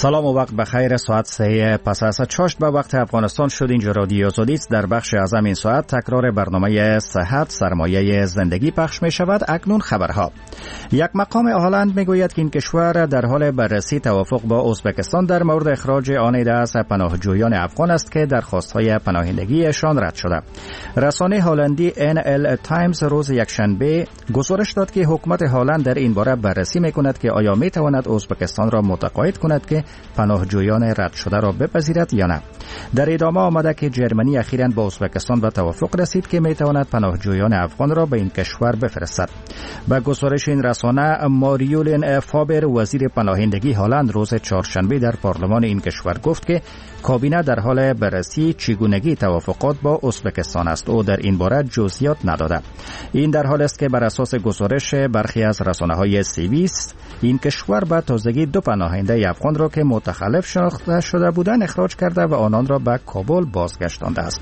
سلام و وقت بخیر. ساعت 3 پس از چاشت به وقت افغانستان شد. اینجا رادیو آزادی است. در بخش از این ساعت تکرار برنامه صحت سرمایه زندگی پخش می شود. اکنون خبرها. یک مقام هلند می گوید که این کشور در حال بررسی توافق با ازبکستان در مورد اخراج آن از پناهجویان افغان است که درخواست‌های پناهندگیشان رد شده. رسانه هلندی NL تایمز روز یکشنبه گزارش داد که حکومت هلند در این باره بررسی می کند که آیا می تواند ازبکستان را متقاعد کند که پناهجویان رد شده را بپذیرد یا نه. در ادامه آمده که جرمنی اخیراً با ازبکستان به توافق رسید که می تواند پناهجویان افغان را به این کشور بفرستد. به گزارش این رسانه، ماریولین فابر وزیر پناهندگی هلند روز چهارشنبه در پارلمان این کشور گفت که کابینه در حال بررسی چگونگی توافقات با ازبکستان است. او در این باره جزئیات نداده. این در حال است که بر اساس گزارش برخی از رسانه‌های سوئیس این کشور به تازگی 2 پناهنده افغان را که متخلف شناخته شده بودند اخراج کرده و آنان را به کابل بازگشتانده است.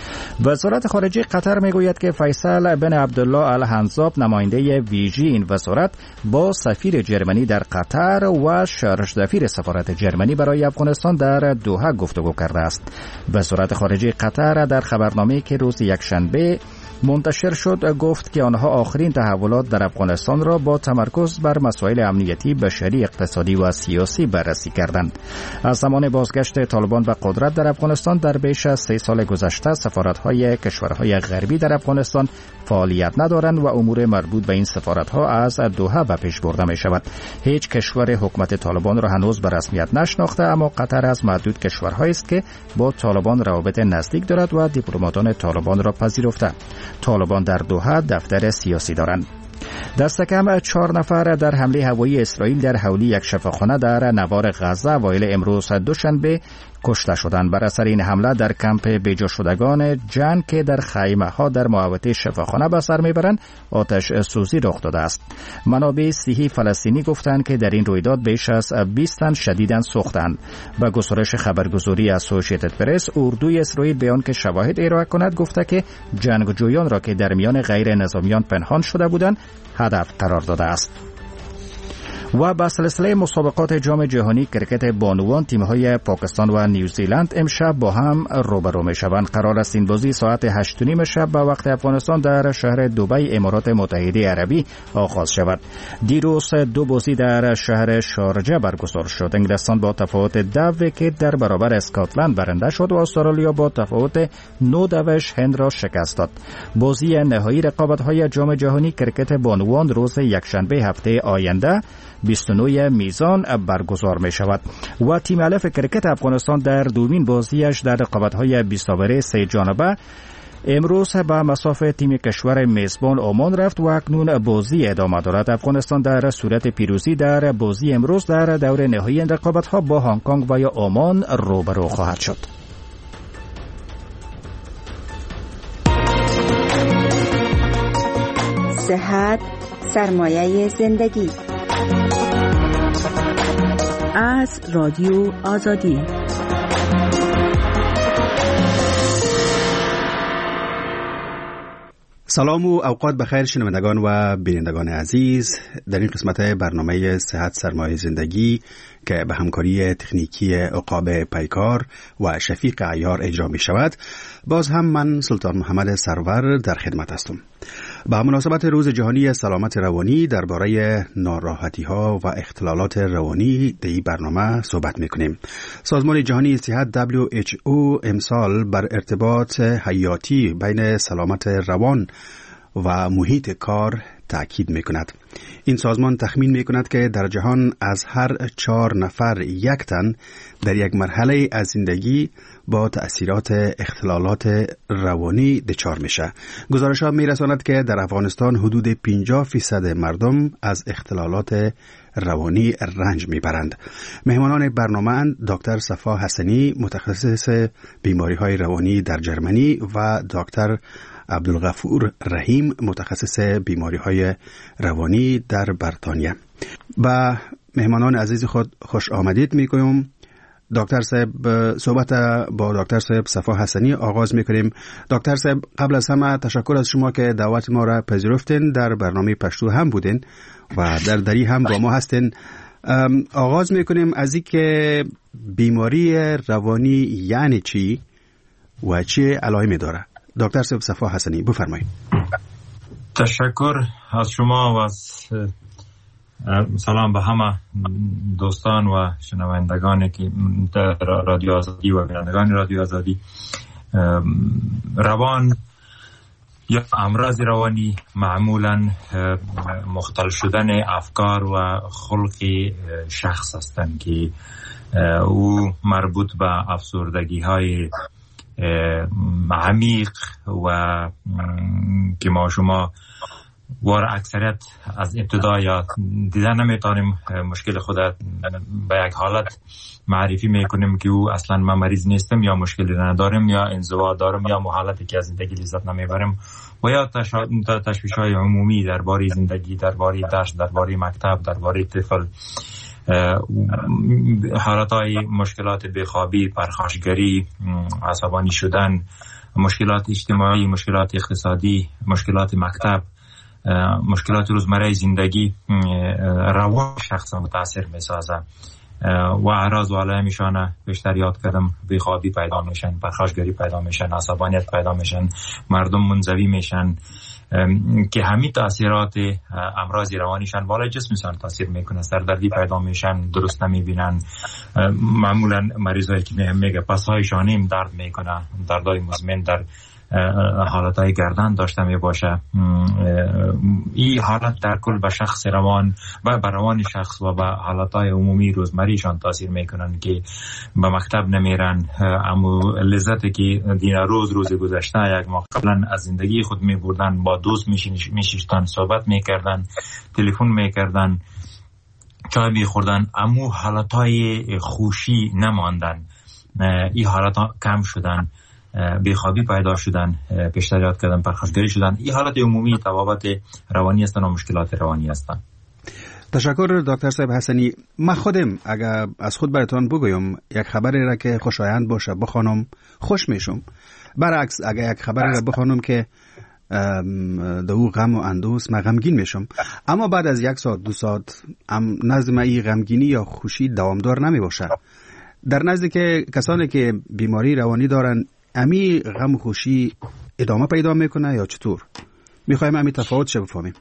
وزارت خارجه قطر میگوید که فیصل بن عبدالله الحنزاب نماینده ویژه این وزارت با سفیر جرمنی در قطر و شارژدفیر سفارت جرمنی برای افغانستان در دوحه گفتگو کرده است. وزارت خارجه قطر در خبرنامه‌ای که روز یکشنبه منتشر شد گفت که آنها آخرین تحولات در افغانستان را با تمرکز بر مسائل امنیتی، بشری، اقتصادی و سیاسی بررسی کردند. از زمان بازگشت طالبان به قدرت در افغانستان در بیش از 3 سال گذشته سفارت‌های کشورهای غربی در افغانستان فعالیت ندارند و امور مربوط به این سفارت‌ها از دوحه به پیش برده می‌شود. هیچ کشور حکومت طالبان را هنوز به رسمیت نشناخته، اما قطر از معدود کشورهایی است که با طالبان روابط نزدیک دارد و دیپلماتان طالبان را پذیرفته. طالبان در دوحه دفتر سیاسی دارند. دست کم 4 نفر در حمله هوایی اسرائیل در حولی یک شفاخانه در نوار غزه اوایل امروز دوشنبه کشته شدند. بر اثر این حمله در کمپ بیجا شدگان جنگ که در خیمه ها در محوطه شفاخانه به سر میبرند آتش سوزی رخ داده است. منابع صحی فلسطینی گفتند که در این رویداد بیش از 20 تن شدیداً سوختند. به گزارش خبرگزاری اسوسییتد پرس، اردوی اسرائیل به آنکه شواهد ارائه کند گفته که جنگجویان را که در میان غیر نظامیان پنهان شده بودند هدف قرار داده است. و به سلسله مسابقات جام جهانی کرکت بانوان تیم‌های پاکستان و نیوزیلند امشب با هم روبرو می‌شوند. قرار است این بازی ساعت 8:30 شب به وقت افغانستان در شهر دبی امارات متحده عربی آغاز شود. دیروز 2 بازی در شهر شارجه برگزار شد. انگلستان با تفاوت 2 ویکت در برابر اسکاتلند برنده شد و استرالیا با تفاوت 9 هند را شکست داد. بازی نهایی رقابت‌های جام جهانی کرکت بانوان روز یکشنبه هفته آینده 29 میزان برگزار می شود و تیم الف کرکت افغانستان در دومین بازیش در رقابت‌های 20 اوره 3 جانبه امروز به مسافه تیم کشور میزبان عمان رفت و اکنون بازی ادامه دارد. افغانستان در صورت پیروزی در بازی امروز در دور نهایی رقابت‌ها با هنگ کنگ و یا عمان روبرو خواهد شد. صحت سرمایه زندگی از رادیو آزادی. سلام و اوقات بخیر شنوندگان و بینندگان عزیز. در این قسمت برنامه صحت سرمایه زندگی که به همکاری تکنیکی عقاب پیکار و شفیق عیار اجرا می شود، باز هم من سلطان محمد سرور در خدمت هستم. با مناسبت روز جهانی سلامت روانی درباره ناراحتی ها و اختلالات روانی در این برنامه صحبت میکنیم. سازمان جهانی صحت WHO امسال بر ارتباط حیاتی بین سلامت روان و محیط کار تأکید میکند. این سازمان تخمین میکند که در جهان از هر 4 نفر 1 تن در یک مرحله از زندگی با تأثیرات اختلالات روانی دچار میشه. گزارش ها میرساند که در افغانستان حدود 50% مردم از اختلالات روانی رنج میبرند. مهمانان برنامه دکتر صفا حسنی، متخصص بیماری های روانی در جرمنی، و دکتر عبدالغفور رحیم، متخصص بیماری های روانی در بریتانیا. با مهمانان عزیز خود خوش آمدید میگویم. دکتر صاحب، صحبت با دکتر صاحب صفا حسنی آغاز میکنیم. دکتر صاحب، قبل از همه تشکر از شما که دعوت ما را پذیرفتین، در برنامه پشتو هم بودین و در دری هم با ما هستین. آغاز میکنیم از این که بیماری روانی یعنی چی و چه علائمی داره. دکتر صفا حسنی بفرمایید. تشکر از شما و از سلام به همه دوستان و شنوندگانی که در رادیو آزادی و بینندگان رادیو آزادی. روان یا امراض روانی معمولا مختل شدن افکار و خلق شخص هستند که او مربوط به افسردگی های عمیق و که ما شما وار اکثریت از ابتدا یا دیدن نمیتونیم مشکل خود به یک حالت معرفی میکنیم که او اصلا من مریض نیستم یا مشکلی ندارم یا انزوا دارم یا حالتی که از زندگی لذت نمیبرم و یا تشویش های عمومی درباره زندگی، درباره درس، درباره مکتب، درباره طفل، حالتهای مشکلات بیخوابی، پرخاشگری، عصبانی شدن، مشکلات اجتماعی، مشکلات اقتصادی، مشکلات مکتب، مشکلات روزمره زندگی روان شخص متاثر میسازه و اعراض و علائمشان بیشتر یاد کردم. بیخوابی پیدا میشن، پرخاشگری پیدا میشن، عصبانیت پیدا میشن، مردم منزوی میشن که همین تاثیرات امراض روانیشان بالای جسمشان تاثیر میکنه. سردردی پیدا میشن، درست نمیبینن. معمولا مریضایی که میگه پسهایشان هم درد میکنه، دردای مزمن در حالتهای گردن داشته می باشه. این حالت در کل به شخص روان و به روان شخص و به حالتهای عمومی روزمریشان تاثیر میکنن که به مکتب نمیرن، اما لذتی که دین روز گذشته یک ما قبلا از زندگی خود می بردن، با دوست میشیشتن، صحبت میکردن، تلفن میکردن، چای میخوردن، اما حالتهای خوشی نماندن. این حالتها کم شدن، بیخوابی پیدا شدن، بیشتر یاد کردن، پرخاشگری شدن. این حالت عمومی تفاوت روانی هستن و مشکلات روانی هستن. تشکر دکتر صاحب حسنی. من خودم اگر از خود براتون بگویم یک خبری را که خوشایند باشه بخوانم خوش میشم. برعکس اگر یک خبری را بخوانم که دو غم و اندوس من غمگین میشم. اما بعد از 1 ساعت 2 ساعت نزد من این غمگینی یا خوشی دوامدار نمی باشه. در نزد که کسانی که بیماری روانی دارن امی غم و خوشی ادامه پیدا میکنه یا چطور؟ میخوایم امی تفاوتش بفهمیم.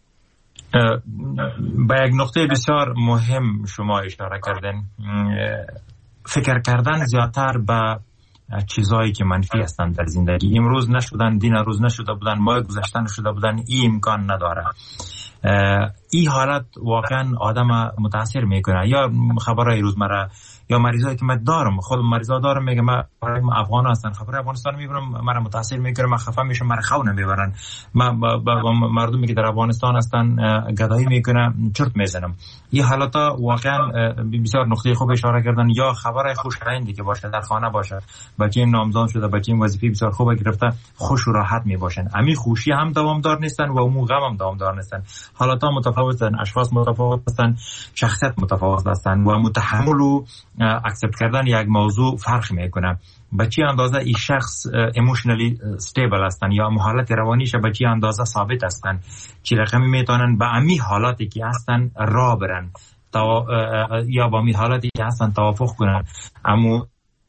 به یک نقطه بسیار مهم شما اشاره کردن. فکر کردن زیادتر به چیزایی که منفی هستند در زندگی. امروز نشدن، دین روز نشده بودن، ماه گذشته نشده بودن، این امکان نداره. این حالت واقعا آدم متاثر میکنه. یا خبرهای روزمره یا مریضایی که من دارم، خود مریضا دارم، میگم من افغان هستن، خبر افغانستان میبینم مرا متاثر میکنه، من خفه میشم، مرا خو نمیبرن. من مردمی که در افغانستان هستن گدایی میکنه، چرت میزنم. این حالتا واقعا بسیار نقطه خوب اشاره کردن. یا خبر خوشایندی که باشه، در خانه باشه، بچه نامزاد شده، بچه وظیفه بسیار خوب گرفته، خوش و راحت میباشن. امی خوشی هم دوامدار نیستن و مو غم هم دوامدار نیستن. حالتا متفاوتن، اشخاص متفاوت هستن، شخصیت متفاوت هستن و متحمل و اکسپت کردن یک موضوع فرق میکنه. به چه اندازه این شخص ایموشنالی استیبل هستن یا حالت روانیش به چه اندازه ثابت هستن، چه رقمی میتونن به امی حالاتی که هستن راه برن یا با امی حالاتی که هستن توافق کنن. اما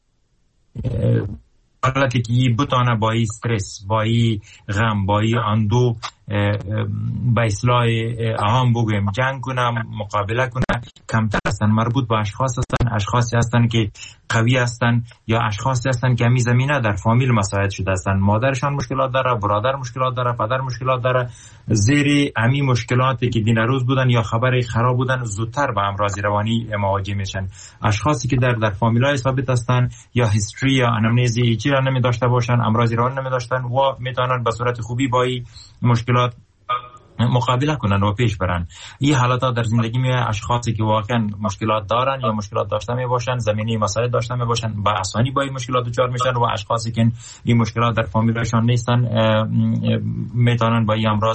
حالتی که بتونه با این استرس، با این غم، با این اندو به اصلاح عام بگویم جنگ کنم، مقابله کنم، کمتر هستن. مربوط به اشخاص هستن، اشخاصی هستن که قوی هستن یا اشخاصی هستن که همی زمینه در فامیل مساعد شده هستن. مادرشان مشکلات داره، برادر مشکلات داره، پدر مشکلات داره. زیر امی مشکلاتی که دین روز بودن یا خبر خراب بودن زودتر به امراض روانی مواجه میشن. اشخاصی که در فامیلای ثابت هستن یا هیستوری یا انامنزی هیچی را نمی داشته باشن، امراض روانی نمی داشتن و میتونن به صورت خوبی با این مشکلات مقابله کنن و پیش برن. این حالات در زندگی می اشخاصی که واقعا مشکلات دارن یا مشکلات داشته می باشن، زمینی مسائل داشته می باشن، با آسانی با این مشکلات دچار میشن و اشخاصی که این مشکلات در فامیلشان نیستن میتونن با این امراض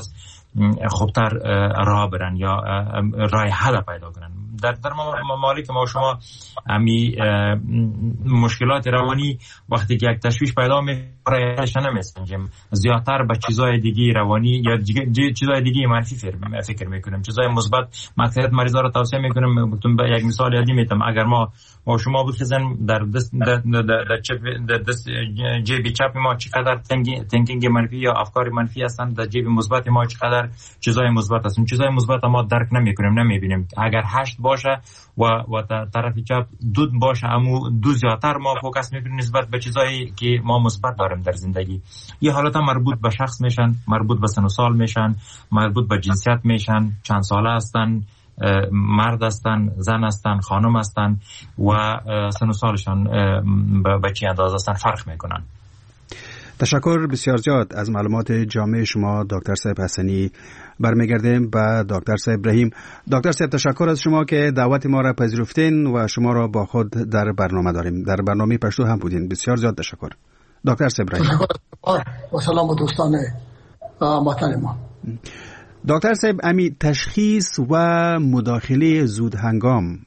خوبتر راه برن یا راه حل پیدا کنن. در ممالک ما شما امی مشکلات روانی وقتی که یک تشویش پیدا میکنه نمیسنجیم، زیادتر به چیزای دیگه روانی یا چیزای دیگه منفی فکر میکنیم، چیزای مثبت مقصد مریضا رو توصیه میکنیم. گفتم به یک مثال یادی میتم، اگر ما شما بخزن در دست جیب چپ ما چقدر تینکینگ منفی یا افکار منفی هستن، در جیب مثبت ما چقدر چیزای مثبت هستن. چیزای مثبت ما درک نمیکنیم، نمیبینیم. اگر 8 باشه و طرف چپ 2 باشه، اما 2 زیادتر ما فوکس میکنیم نسبت به چیزایی که ما مثبت داریم در زندگی. یه حالت مربوط به شخص میشن، مربوط به سن و سال میشن، مربوط به جنسیت میشن، چند ساله هستن، مرد هستن، زن هستن، خانم هستن و سن و سالشان به چه اندازه هستن فرق میکنن. تشکر بسیار زیاد از معلومات جامع شما دکتر صاحب حسنی. برمیگردیم به دکتر صاحب ابراهیم. دکتر صاحب تشکر از شما که دعوت ما را پذیرفتین و شما را با خود در برنامه داریم. در برنامه پشتو هم بودین. بسیار زیاد تشکر دکتر صاحب ابراهیم. و سلام دوستان محترم. دکتر صاحب، امی تشخیص و مداخله زود هنگام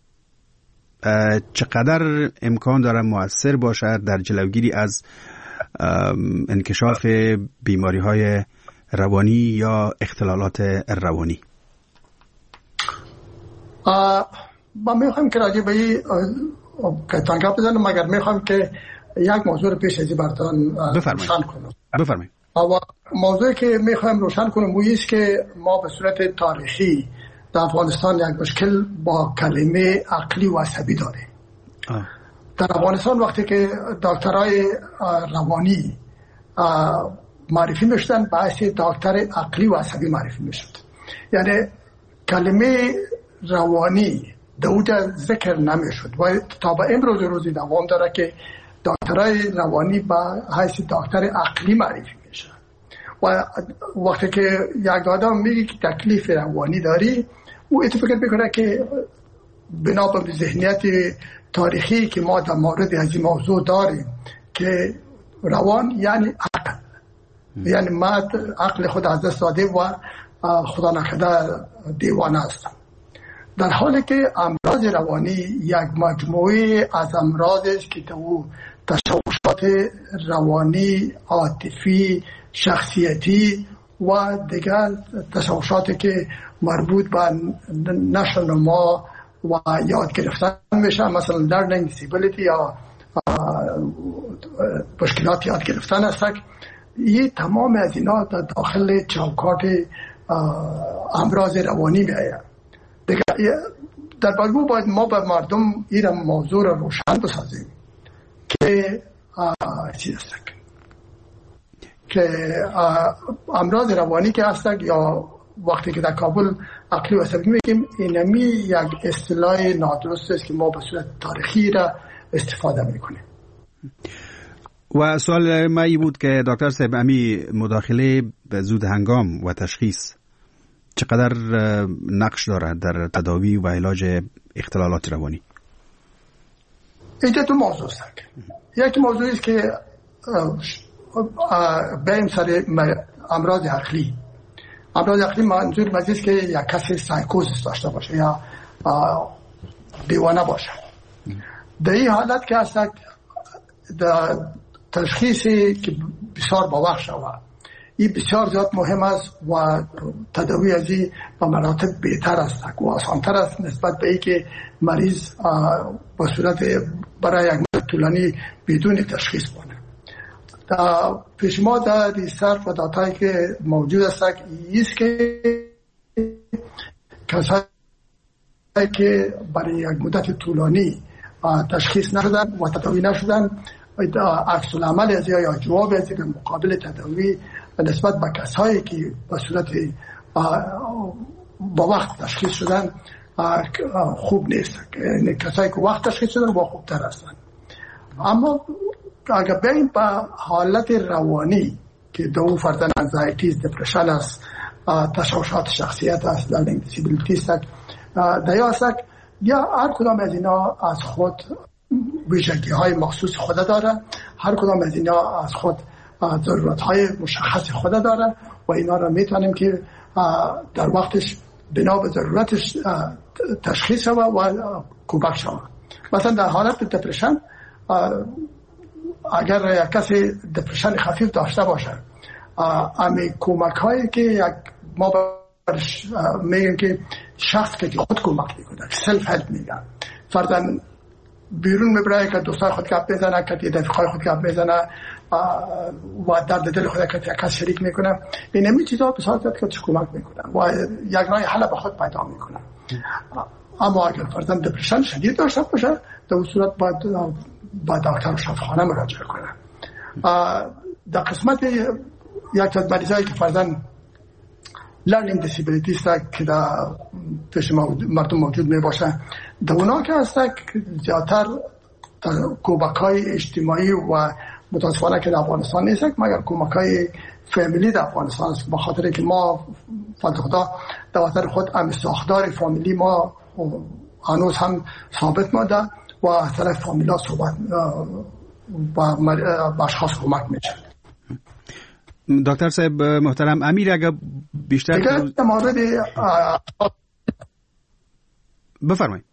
چقدر امکان داره مؤثر باشد در جلوگیری از انکشاف بیماری های روانی یا اختلالات روانی؟ من میخوام که راجع به این تنگا بزنم، مگر میخوام که یک موضوع رو پیش ازی براتون روشن کنم. بفرمایید. موضوعی که میخوایم روشن کنم است که ما به صورت تاریخی در افغانستان یک مشکل با کلمه عقلی و عصبی داریم. در افغانستان وقتی که دکترای روانی معرفی میشدن، بحث دکتر عقلی و عصبی معرفی میشد. یعنی کلمه روانی دوجا ذکر نمیشد و تا به امروز روزی دوام داره که دکترای روانی با حیث دکتر عقلی معرفی میشه. و وقتی که یک آدم میگه که تکلیف روانی داری، او اتفاقا میکنه که بنا به ذهنیت تاریخی که ما در مورد از این موضوع داریم که روان یعنی عقل، یعنی مرد عقل خود از دست داده و خدا نکرده دیوانه است. در حالی که امراض روانی یک مجموعه از امراض است که تو تشوشات روانی، عاطفی، شخصیتی و دیگر تشوشاتی که مربوط به نشو و نما و یاد گرفتن میشه، مثلا لرنینگ دیسیبیلیتی یا مشکلات یاد گرفتن است. این تمام از اینا در داخل چوکات امراض روانی میآید. در واقع باید ما به مردم این موضوع را روشن بسازیم که چی است که امراض روانی که هست یا وقتی که در کابل عقلی و عصبی میگیم، اینمی یک اصطلاح نادرست است که ما به صورت تاریخی را استفاده میکنیم. و سوال ما ای بود که دکتر صاحب، امی مداخله به زود هنگام و تشخیص چقدر نقش دارد در تداوی و علاج اختلالات روانی؟ اینجا دو موضوع است. یک موضوع است که بریم سر امراض عقلی. امراض عقلی منظور است که یک کسی سایکوزیس داشته باشه یا دیوانه باشه. در این حالت که هست در تشخیصی که بسیار باوقت شود، این بسیار زیاد مهم است و تداوی از این به مراتب بهتر است و آسانتر است نسبت به اینکه مریض با صورت برای یک مدت طولانی بدون تشخیص کنه. پیش ما در ریسرچ و داتایی که موجود است است که کسایی که برای یک مدت طولانی تشخیص نشدن و تداوی نشدن، عکس العمل از یا جواب از به مقابل تداوی نسبت به کسایی که به صورت با وقت تشخیص شدن خوب نیست. یعنی کسایی که وقت تشخیص شدن با خوبتر هستند. اما اگر بریم به حالت روانی که دو فرزن انزایتیز، دپرشن است، تشوشات شخصیت است، لرنینگ دیسیبیلیتی است، دیا است، یا هر کدام از اینا از خود ویژگی های مخصوص خود داره، هر کدام از اینا از خود ضرورت های مشخص خود داره و اینا را میتونیم که در وقتش بنا به ضرورتش تشخیص و کمک شود. مثلا در حالت دپرشن اگر کسی دپرشن خفیف داشته باشه، امی کمک هایی که ما میگیم که شخص که خود کمک میکنه، سلف هلپ میگن، فرضاً بیرون میبره که دوستای خود گپ بزنه، که رفیقای خود گپ بزنه و درد دل خود که کس شریک میکنه، این همین چیزا به صورت که کمک میکنه و یک راه حل به خود پیدا میکنه. اما اگر فرضاً دپرشن شدید داشته باشه، در اون صورت باید با دکتر شفاخانه مراجعه کنه. در قسمت یک از مریضایی که فرضاً لرنینگ دیسیبیلیتی است که در پیش مردم موجود می باشه، در اونا که هست زیادتر کمک‌های اجتماعی و متاسفانه که در افغانستان نیست مگر کمک‌های فامیلی در افغانستان است، به خاطر که ما فضل خدا در وطن خود هم ساختار فامیلی ما هنوز هم ثابت مانده و از طرف فامیلا صحبت با اشخاص کمک میشه. دکتر صاحب محترم، امیر اگر بیشتر در مورد بفرمایید.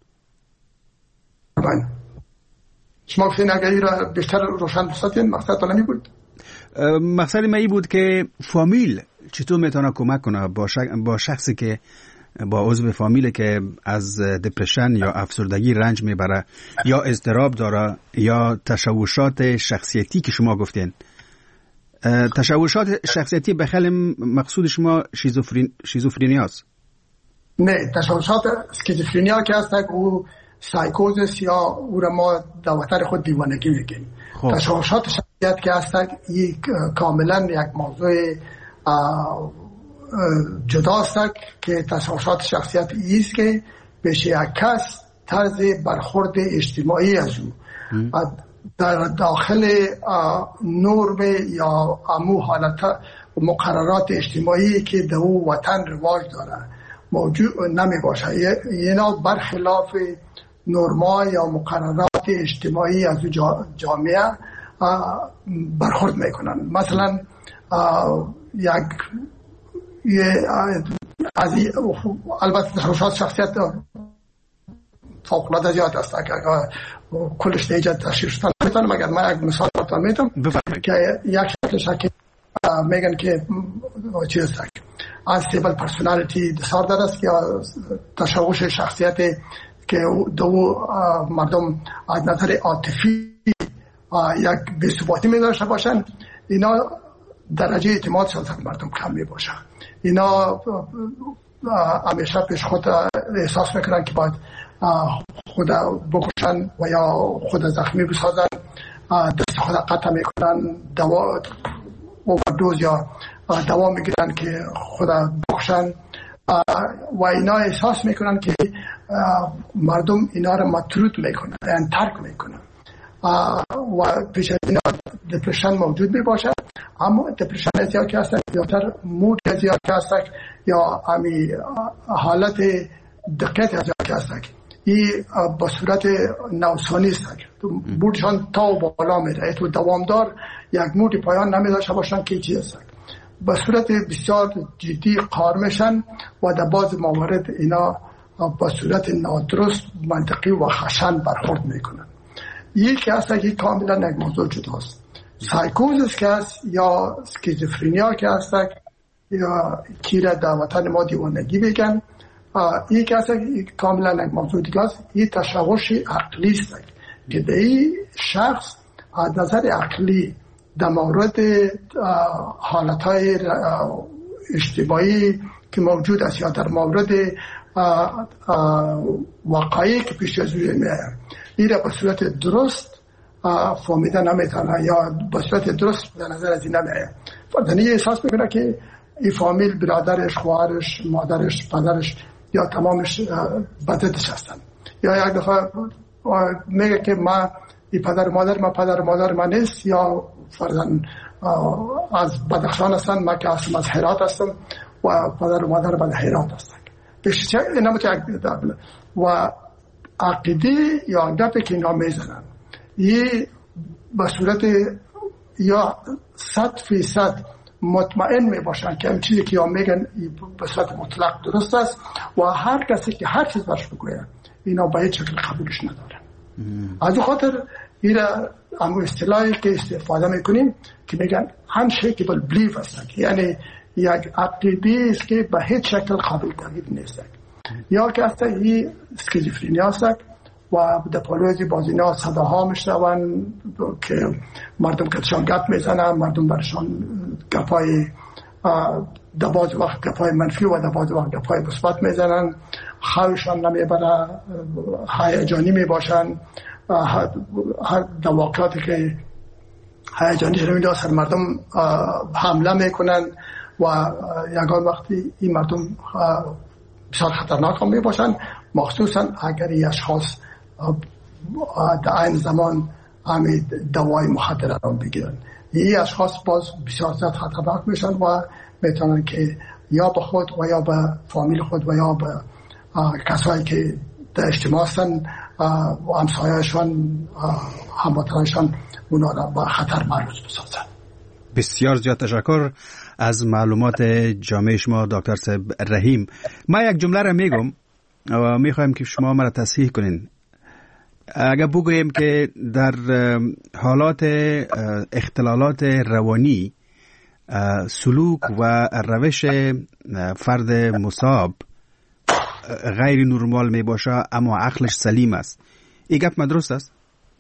شما گفتین اگر این را بیشتر روشن بسازین، مقصد نمی بود؟ مقصد من این بود که فامیل چطور میتونه کمک کنه با شخصی که با عضو فامیل که از دپرشن یا افسردگی رنج میبره یا اضطراب داره یا تشوشات شخصیتی که شما گفتین. تشوشات شخصیتی به خیلی مقصود شما شیزوفرینیا است؟ نه، تشوشات اسکیزوفرینیا که هست او سایکوزس یا او را ما در وطن خود دیوانگی میگیم. تشوشات شخصیت که هست یک کاملا یک موضوع جداست که تشوشات شخصیت ایست که پیش یک کس طرز برخورد اجتماعی از او در داخل نرم یا امو حالت مقررات اجتماعی که در او وطن رواج داره موجود نمی باشه. اینا برخلاف نرما یا مقررات اجتماعی از جامعه برخورد میکنن. مثلا البته تشوشات شخصیت فوق‌العاده زیاد است که کلش نیجا تشریح شدن میتونم، مگر من یک مثال براتون میدم که یک شکل میگن که چی است unstable personality disorder است یا تشوش شخصیت که دو مردم از نظر عاطفی یک بی‌ثباتی می‌داشته باشن. اینا درجه اعتمادشان از مردم کم میباشه. اینا همیشه پیش خود احساس میکنن که باید خود بکشن و یا خود زخمی بسازن، دست خود قطع میکنن، دوا اووردوز یا دوا میگیرن که خود بکشن و اینا احساس میکنن که مردم اینا رو مطرود میکنن، یعنی ترک میکنن و پیش اینا دپرشن موجود می باشد. اما دپرشن زیاد که هستن زیادتر مود زیاد که هستن یا همی حالت دقت زیاد که هستن، این با صورت نوسانی هستن، مودشان تا و بالا میره تو دوامدار یک مود پایان نمی داشته باشن که چی هستن، با صورت بسیار جدی قار میشن و در بعض موارد اینا با صورت نادرست منطقی و خشن برخورد میکنن. یکی هست که کاملا یک موضوع جداست. سایکوزس که هست یا اسکیزوفرینیا که هست یا کیره در وطن ما دیوانگی بگن، یکی هست که کاملا یک موضوع دیگه است. این تشوش عقلی است که در این شخص از نظر عقلی در مورد حالتهای اجتماعی که موجود است یا در مورد واقعی که پیش از روی میاد این را به صورت درست فهمیده نمیتونه یا به صورت درست به نظر از این نمیاد. فردنی احساس میکنه که این فامیل برادرش، خواهرش، مادرش، پدرش یا تمامش بدتش هستن. یا یک دفعه میگه که ما این پدر مادر من نیست، یا فرزن از بدخشان هستن، من که اصلا از هرات هستم و پدر و مادر من هرات هستن. اینا و عقیده یا گپی که اینا میزنن یه به صورت یا 100% مطمئن می باشن که این چیزی که یا میگن به صورت مطلق درست است و هر کسی که هر چیز برش بگوید اینا به هیچ شکل قبولش ندارن. از این خاطر این امو اصطلاحی که استفاده میکنیم که میگن unshakable belief است، یعنی یک عقیده است که به هیچ شکل قابل تغییر نیست، یا که اصلا این اسکیزوفرنی است و در پالوزی باز اینا صداها میشنون که مردم کتشان گپ میزنن، مردم برشان گپای در بعض وقت گپای منفی و در بعض وقت گپای مثبت میزنن، خوششان نمیبره، هیجانی میباشن، در واقعاتی که هیجانی شده سر مردم حمله میکنن و یکان وقتی این مردم بسیار خطرناک هم میباشن، مخصوصا اگر این اشخاص در این زمان همین دوای مخدر را بگیرن. این اشخاص باز بسیار زیاد خطرناک میشن و میتونن که یا به خود و یا به فامیل خود و یا به کسایی که در اجتماع هستن و همسایه‌شان هموطنشان اونا را به خطر معرض بسازن. بسیار زیاد تشکر از معلومات جامع شما دکتر صاحب رحیم. ما یک جمله را میگم و میخوایم که شما مرا تصحیح کنین. اگر بگوییم که در حالات اختلالات روانی سلوک و روش فرد مصاب غیر نرمال می باشه اما عقلش سلیم است، این گپ درست است؟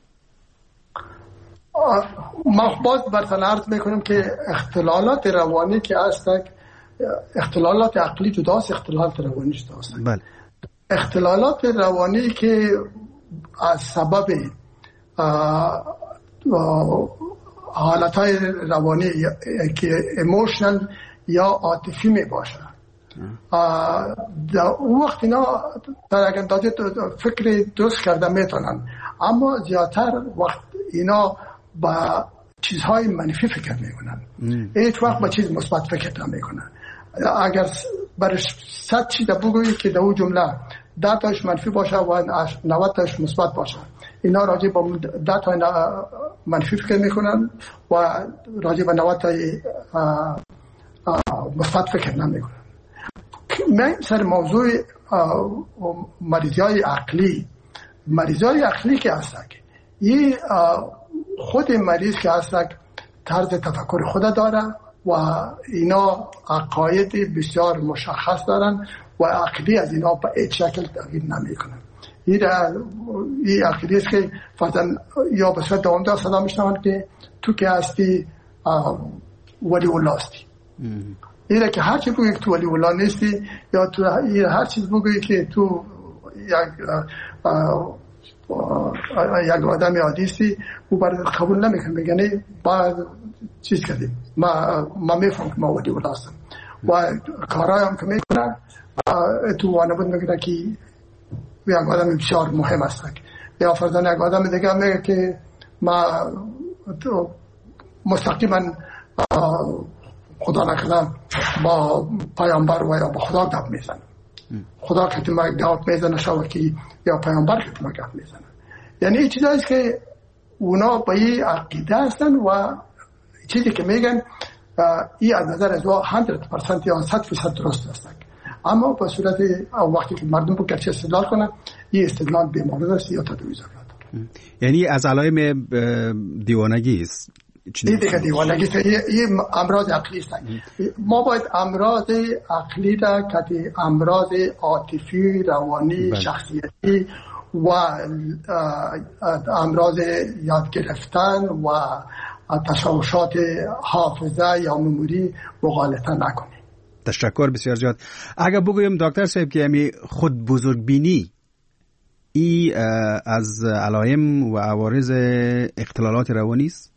ما باز برتن عرض میکنم که اختلالات روانی که هستند، اختلالات عقلی جداست، اختلالات روانی جداست. بله. اختلالات روانی که از سبب حالتهای روانی که ایموشنال یا عاطفی می باشه، در اون وقت اینا در اندازه فکر درست کرده میتونن، اما زیادتر وقت اینا با چیزهای منفی فکر میکنن، هیچ وقت با چیز مثبت فکر نمیکنن. اگر برش 100 چیز بگویی که در اون جمله 10 تاش منفی باشه و 90 تاش مثبت باشه، اینا راجع به 10 تا منفی فکر میکنن و راجع به 90 تا مثبت فکر نمیکنن. من سر موضوع مریضی‌های عقلی که هستن، این خود مریض که هستن طرز تفکر خود داره و اینا عقاید بسیار مشخص دارن و عقیده از اینا به هیچ شکل تغییر نمیکنن. این عقیده است که فرضاً یا به صورت دوامدار صدا میشنون که تو که هستی ولی الله هستی. اینه که هر چی بگویی که تو ولی الله نیستی، یا تو هر چیز بگویی که تو یک آدم عادی هستی، او برای قبول نمیکنه، میگه بعد چیز کردیم، ما میفهم که ما ولی الله هستم و کارهای هم که میکنه تو وانه بود میگه که یک آدم بسیار مهم است. یا فرضاً یک آدم دیگه میگه که ما مستقیما خدا نکنه با پیامبر و یا با خدا گپ میزنه، خدا که تو ما گپ میزنه شو که یا پیامبر که تو ما گپ میزنه. یعنی این چیزاییست که اونا با این عقیده هستن و چیزی که میگن این از نظر از 100% یا 100% درست است، اما به صورت وقتی که مردم با گرچه استدلال کنن، این استدلال بی‌مورد است یا تداوی ضرورت داره. یعنی از علائم دیوانگی است. این دیگه دیوانگی است، این امراض عقلی است. ما باید امراض عقلی را که امراض عاطفی، روانی، شخصیتی و امراض یاد گرفتن و تشوشات حافظه یا مموری مغالطه نکنیم. تشکر بسیار زیاد. اگر بگویم دکتر صاحب که همی خود بزرگ بینی ای از علائم و عوارض اختلالات روانی است؟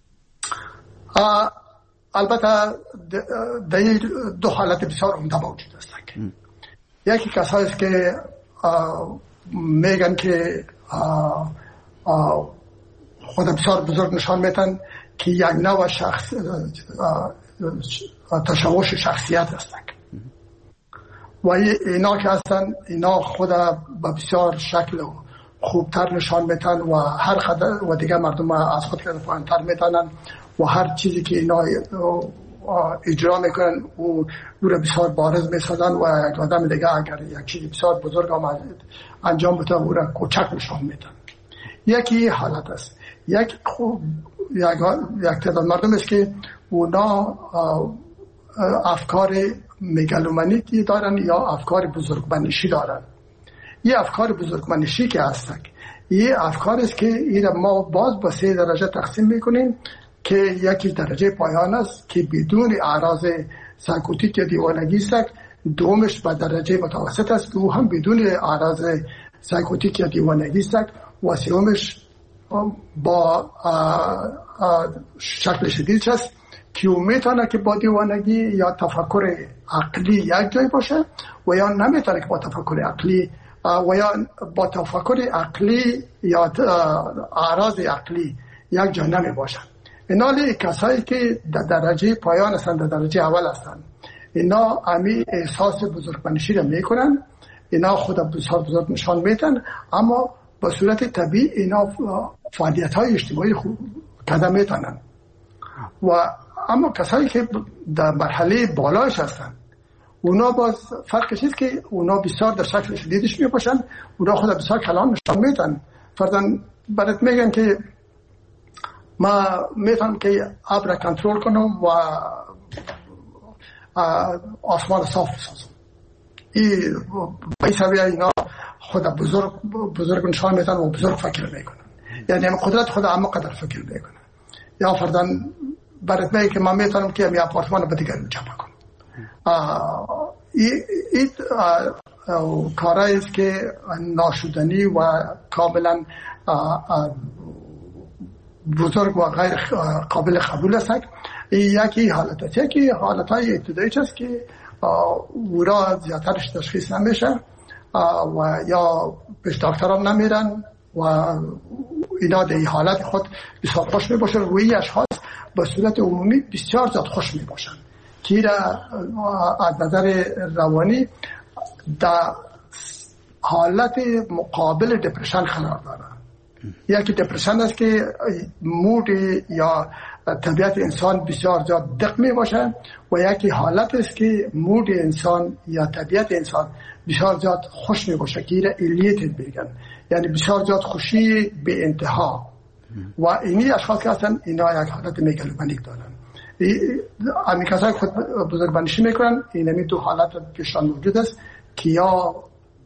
البته در دو حالت بسیار عمده موجود است. یکی کسایی است که میگن که خود بسیار بزرگ نشان میتن که یک نوع تشوش شخصیت هستند و اینا که هستن اینا خود به بسیار شکل خوبتر نشان میتن و هر خدر و دیگه مردم از خود که پایین‌تر میتنن و هر چیزی که اینا اجرا میکنن او را بسیار بارز میسازن و یک آدم دیگه اگر یک چیز بسیار بزرگ انجام بده او را کوچک نشان میدن. یکی حالت است. یک تعداد مردم است که اونا افکار مگالومانی دارن یا افکار بزرگمنشی دارن. یه افکار بزرگمنشی که هستن یه افکار است که این ما باز با 3 درجه تقسیم میکنیم که یکی درجه پایان است که بدون اعراض سایکوتیک یا دیوانگی است، دومش با درجه متوسط است که او هم بدون اعراض سایکوتیک یا دیوانگی است و سومش با شکل شدید است که میتونه که با دیوانگی یا تفکر عقلی یک جای باشه و یا نمیتونه که با تفکر عقلی و یا با تفکر عقلی یا اعراض عقلی یک جا نمی باشن. اینا کسایی که در درجه پایان هستند، در درجه اول هستند، اینا امی احساس بزرگمنشی را میکنن، اینا خود بسیار بزرگ نشان میدن، اما به صورت طبیعی اینا فعالیت های اجتماعی قدم میتونن. و اما کسایی که در مرحله بالایش هستن اونا باز فرقش است که اونا بسیار در شکل شدیدش می باشن، اونا خود بسیار کلان نشان میدن. فرضاً برات میگن که ما میتونم که ابر کنترل کنم و آسمان صاف بسازم. این سویه اینا خود بزرگ نشان میدن و بزرگ فکر میکنن، یعنی قدرت خود اما قدر فکر میکنن. یا فرضاً برات میگه که ما میتونم که می آپارتمان به دیگر جمع کنم. این کارایی است که ناشدنی و کاملا بزرگ و غیر قابل قبول است. یکی حالت است. یکی حالت های ابتدایی است که او را زیادترش تشخیص نمیشه و یا پیش دکتر هم نمیرن و اینا در این حالت خود بسیار خوش می باشن. و این اشخاص به صورت عمومی بسیار زیاد خوش می باشن که از نظر روانی در حالت مقابل دپرشن قرار داره. یکی دپرشن است که مود یا طبیعت انسان بسیار زیاد دق می باشه و یکی حالت است که مود انسان یا طبیعت انسان بسیار زیاد خوش می باشه که ایره الیتد بگن، یعنی بسیار زیاد خوشی به انتها. و اینی اشخاص که هستن اینا یک حالت میگالومانیک دارن. امی کسایی خود بزرگمنشی میکنن، اینمی دو حالت پیشان موجود است که یا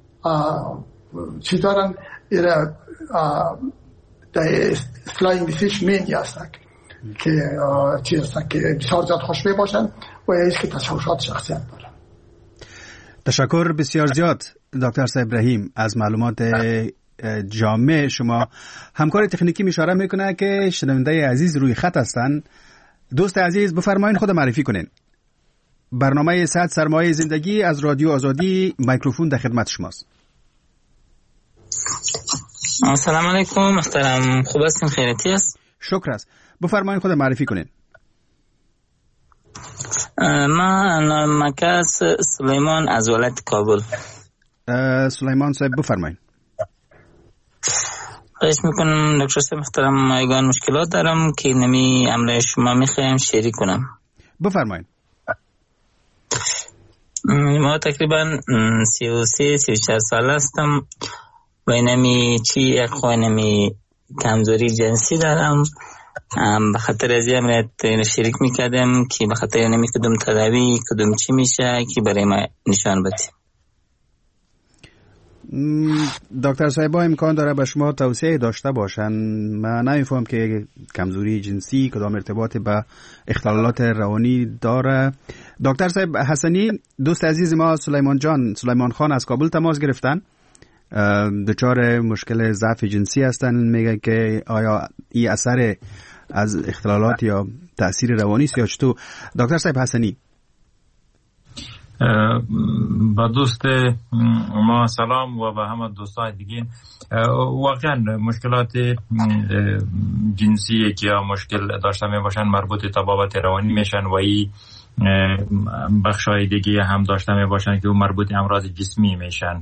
چی دارن ایره در اصطلاح انگلیسیش مینی هستن که چی هستن که بسیار زیاد خوش می باشن و یا که تشوشات شخصیت دارن. تشکر بسیار زیاد دکتر صاحب رحیم از معلومات جامع شما. همکار تکنیکی اشاره میکنه که شنونده عزیز روی خط هستن. دوست عزیز بفرمایید خود معرفی کنین. برنامه 100 سرمایه زندگی از رادیو آزادی، میکروفون در خدمت شماست. سلام علیکم محترم، خوب هستین؟ خیریتی است؟ شکر است. بفرمایید خود معرفی کنین. من مکس سلیمان از ولایت کابل. سلیمان صاحب بفرمایید. خواهش میکنم دکتر صاحب محترم، مایگان مشکلات دارم که نمی امر شما میخوایم شریک کنم. بفرمایید. ما تقریبا 33-34 سال هستم و اینمی چی اخوانمی کمزوری جنسی دارم. به خاطر از این شریک میکردم که به خاطر اینمی کدوم تداوی کدوم چی میشه که برای ما نشان بدیم. دکتر صاحبا امکان داره به شما توصیه داشته باشن. من نمیفهم که کمزوری جنسی کدام ارتباط به اختلالات روانی داره. دکتر صاحب حسنی، دوست عزیز ما سلیمان خان از کابل تماس گرفتن، دچار مشکل ضعف جنسی هستن. میگه که آیا این اثر از اختلالات یا تأثیر روانی است یا چطور؟ دکتر صاحب حسنی. با دوست ما سلام و با همه دوستان دیگه. واقعا مشکلات جنسی که مشکل داشته می باشن مربوط تبابت روانی میشن و این بخشای دیگه هم داشته می باشن که مربوط امراض جسمی میشن.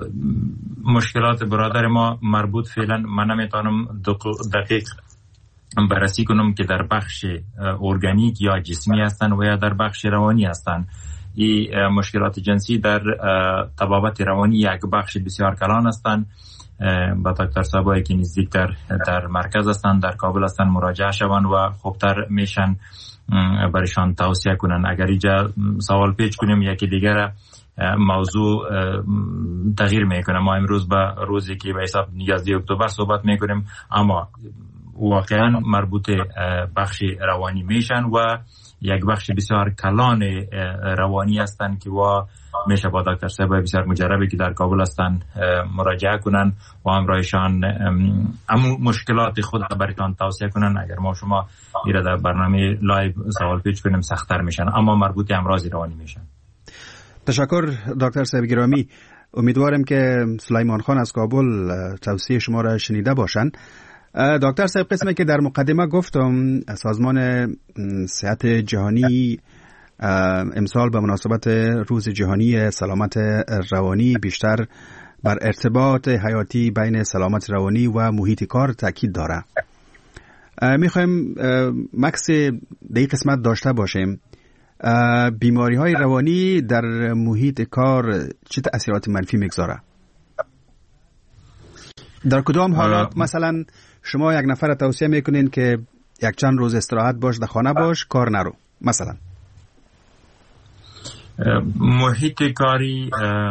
مشکلات برادر ما مربوط فعلا من نمیتونم دقیق بررسی کنم که در بخش ارگانیک یا جسمی هستند و یا در بخش روانی هستند. این مشکلات جنسی در طبابت روانی یک بخش بسیار کلان هستند. با دکتر صاحبایی که نزدیک در مرکز هستند، در کابل هستند، مراجعه شوند و خوبتر میشن برایشان توصیه کنن. اگر اینجا سوال پیچ کنیم یکی دیگر موضوع تغییر میکنه. ما امروز به روزی که به حساب 11 اکتبر صحبت میکنیم، اما واقعا مربوط بخش روانی میشن و یک بخش بسیار کلان روانی هستند که میشه با دکتر صاحب بسیار مجربی که در کابل هستند مراجعه کنن و همراهشان همون مشکلات خود برایشان توصیه کنن. اگر ما شما ایره در برنامه لایو سوال پیچ کنیم سخت‌تر میشن، اما مربوط امراض روانی میشن. تشکر دکتر صاحب گرامی. امیدوارم که سلیمان خان از کابل توصیه شما را شنیده باشند. دکتر صاحب، قسمی که در مقدمه گفتم، سازمان صحت جهانی امسال به مناسبت روز جهانی سلامت روانی بیشتر بر ارتباط حیاتی بین سلامت روانی و محیط کار تاکید داره. میخوایم مکس در این قسمت داشته باشیم. بیماری های روانی در محیط کار چه تأثیرات منفی میگذاره؟ در کدام حالات مثلا شما یک نفر توصیه میکنین که یک چند روز استراحت باش، در خانه باش، کار نرو مثلا؟ محیط کاری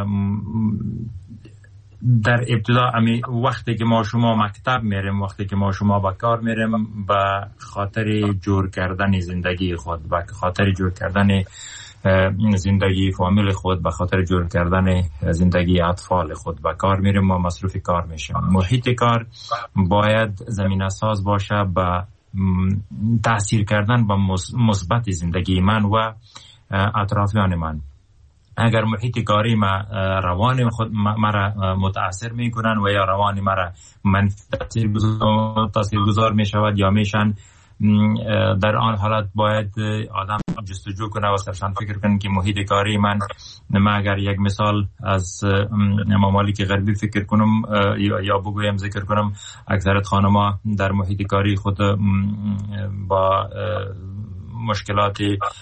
در ابتدا وقتی که ما شما مکتب میریم، وقتی که ما شما به کار میریم، به خاطر جور کردن زندگی خود، به خاطر جور کردن زندگی فامیل خود، به خاطر جور کردن زندگی اطفال خود به کار میریم و مصروف کار میشیم. محیط کار باید زمینه ساز باشه به تأثیر کردن به مثبت زندگی من و اطرافیان من. اگر محیط کاری ما روان خود مرا متاثر میکنن و یا روان مرا منفی تاثیرگذار میشود یا میشن، در آن حالت باید آدم جستجو کنه و سرشان فکر کنه که محیط کاری من اگر یک مثال از ممالک غربی فکر کنم یا بگویم ذکر کنم، اکثرت خانم‌ها در محیط کاری خود با مشکلات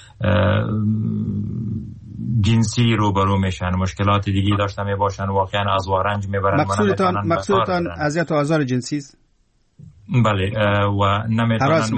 جنسی روبرو میشن، مشکلات دیگی داشته میباشن، واقعا از وارنج میبرن. مقصودتان اذیت و آزار جنسی است؟ بله، و نمیتونن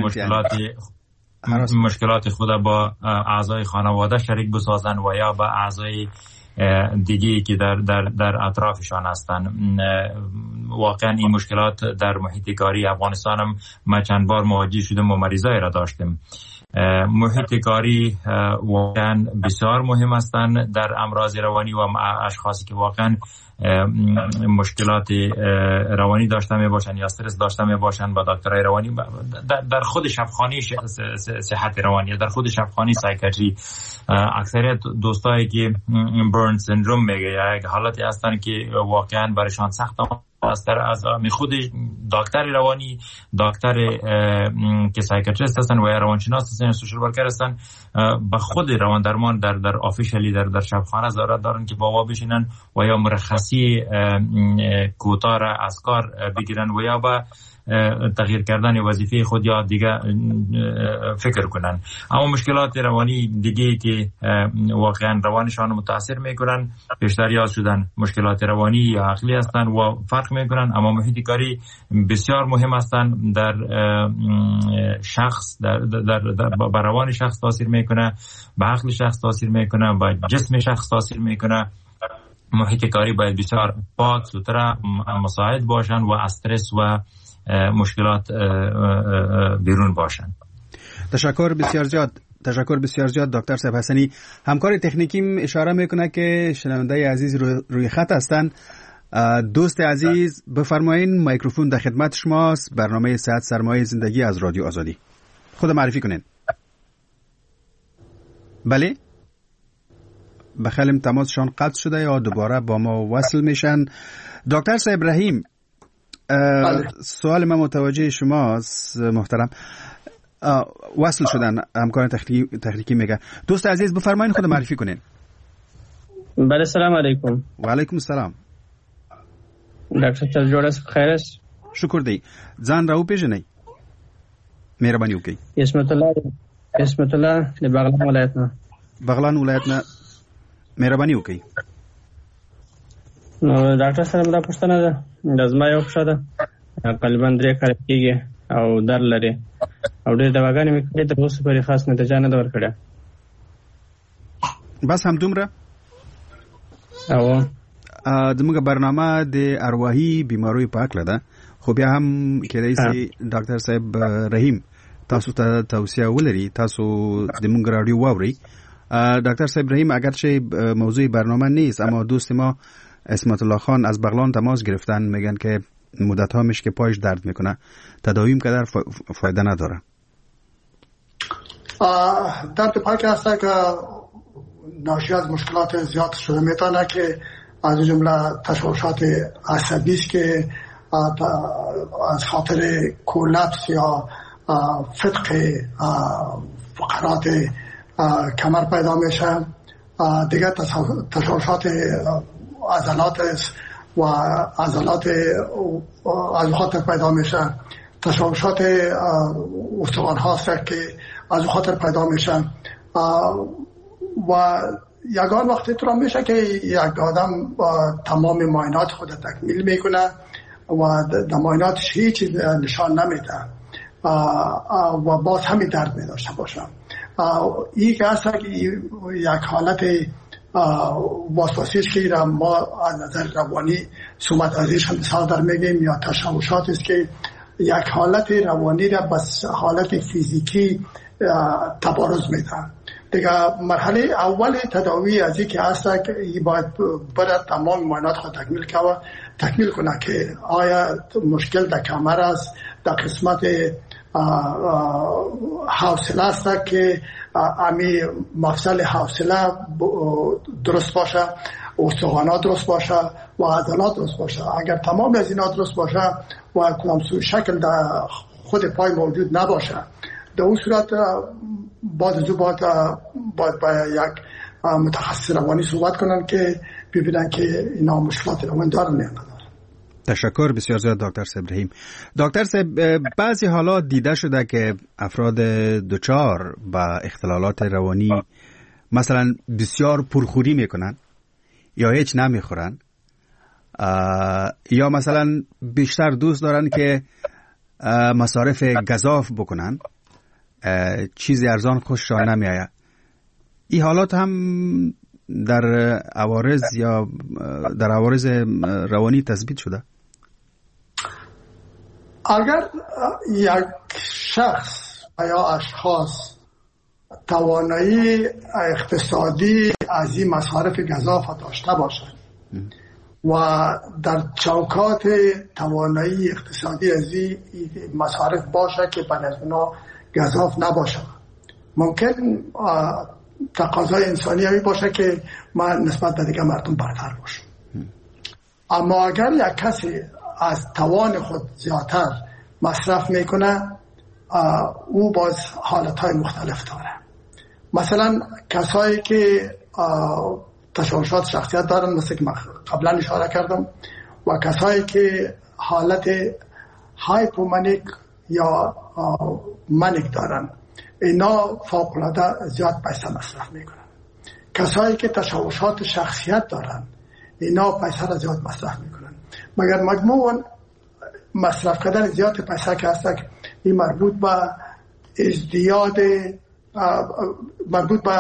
مشکلات خود با اعضای خانواده شریک بسازن و یا با اعضای دیگی که در اطرافشان هستن. واقعا این مشکلات در محیط کاری افغانستان هم ما چند بار مواجه شدیم و مریضای را داشتیم. محیط کاری واقعا بسیار مهم هستند در امراض روانی و اشخاصی که واقعا مشکلات روانی داشته می باشند یا استرس داشته می باشند با دکترای روانی در خود شفاخانه صحت روانی، در خود شفاخانه سایکیاتری. اکثریت دوستایی که برن سندروم میگه یک حالتی هستن که واقعا برایشان سخت است. از خود دکتر روانی، دکتر که سایکیاتریست هستن و یا روانشناس هستن، سوشال ورکر هستن، به خود روان درمان در آفیشلی در شفاخانه ضرورت دارن که بابا بشینن و یا مرخصی کوتاه را از کار بگیرن و یا با تغییر کردن وظیفه خود یا دیگه فکر کنن. اما مشکلات روانی دیگه که واقعا روانشان متاثر میکنن بیشتر یاد شدن مشکلات روانی یا عقلی هستن و فرق میکنن. اما محیط کاری بسیار مهم هستن در شخص، در روان شخص تاثیر میکنه، به عقل شخص تاثیر میکنه، به جسم شخص تاثیر میکنه. محیط کاری باید بسیار پاک سوتره مساعد باشن و استرس و مشکلات بیرون باشن. تشکر بسیار زیاد دکتر صاحب حسنی. همکار تکنیکیم اشاره میکنه که شنونده عزیز روی خط هستن. دوست عزیز بفرمایین، میکروفون در خدمت شماست. برنامه صحت سرمایه زندگی از رادیو آزادی. خود معرفی کنین. بله، بخلم تماسشان قطع شده یا دوباره با ما وصل میشن. دکتر صاحب رحیم، سوال من متوجه شماست محترم. وصل شدن همکار تکنیکی میگه. دوست عزیز بفرمایین خود معرفی کنین. بله، سلام علیکم. و علیکم السلام. دکتر صاحب جوړ است، خیر است؟ شکر دی. ځان راو پیژنئ. مهرباني وکړئ. اسمت الله د بغلان ولایت نه. بغلان ولایت نه مهرباني وکړئ. نو ډاکټر صاحب دا پوښتنه ده، د زما یو پښه ده تقریبا 3 کال کېږي او در لري او ډېر دواګانې مې کړې، تر اوسه پورې خاص نتیجه نه ده ورکړې. بس هم دومره؟ او زموږ برنامه د ارواحي بیماریو په اړه ده، خو بیا هم کېدای شي ډاکټر صاحب رحیم تاسو ته توصیه ولري، تاسو د موږ رادیو واوري. ډاکتر صاحب رحیم اگرچه موضوع برنامه نیست، اما دوست ما اسمت الله خان از بغلان تماس گرفتن، میگن که مدت ها میشه که پایش درد میکنه، تداویم که در فایده نداره. درد پای که هسته که ناشی از مشکلات زیاد شده میتونه که از جمله تشوشات عصبی است که از خاطر کولپس یا فتق فقرات کمر پیدا میشه. دیگه تشوشات عضلات و عضلات از خاطر پیدا میشه. تشوشات استخوان هاست که از خاطر پیدا میشه و یگان وقتی طور میشه که یک آدم تمام معاینات خود تکمیل میکنه و در معایناتش هیچ نشان نمیده و باز همین درد میداشته باشه. این که هست که یک حالت وسواسی است که ما از نظر روانی صحبت ازش هم مثال در میگیم، یا تشوشات است که یک حالت روانی را بس حالت فیزیکی تبارز میده. دیگه مرحله اول تداوی از این که هست که ای باید برای تمام معاینات خود تکمیل کنه که آیا مشکل در کمر است، در قسمت حوصله است که امی مفصل حوصله درست باشه، استخوانات درست باشه و عضلات درست باشه. اگر تمام از اینا درست باشه و کدام شکل در خود پای موجود نباشه، در اون صورت باید با یک متخصص روانی صحبت کنن که ببینن که اینا مشکلات روانی دارن یا ندارن. تشکر بسیار زیاد دکتر صاحب رحیم. دکتر صاحب بعضی حالات دیده شده که افراد دچار با اختلالات روانی مثلا بسیار پرخوری میکنن یا هیچ نمیخورن، یا مثلا بیشتر دوست دارن که مصارف گزاف بکنن، چیزی ارزان خوششان نمیآید. این حالات هم در عوارض یا در عوارض روانی تثبیت شده؟ اگر یک شخص یا اشخاص توانایی اقتصادی از این مصارف گزاف داشته باشند و در چوکات توانایی اقتصادی از این مصارف باشه که بعد از اونا گزاف نباشه، ممکن تقاضای انسانی هایی باشه که ما نسبت به دیگه مردم برتر باشم. اما اگر یک کسی از توان خود زیادتر مصرف میکنه، او باز حالتهای مختلف داره. مثلا کسایی که تشوشات شخصیت دارن، مثل که من قبلا اشاره کردم، و کسایی که حالت هایپومانیک یا مانیک دارن، اینا فوق‌العاده زیاد پیسه مصرف میکنن. کسایی که تشوشات شخصیت دارن، اینا پیسه را زیاد مصرف میکنن. مگر مجموعاً مصرف کردن زیاد پیسه که هست، این مربوط به ازدیاد، مربوط به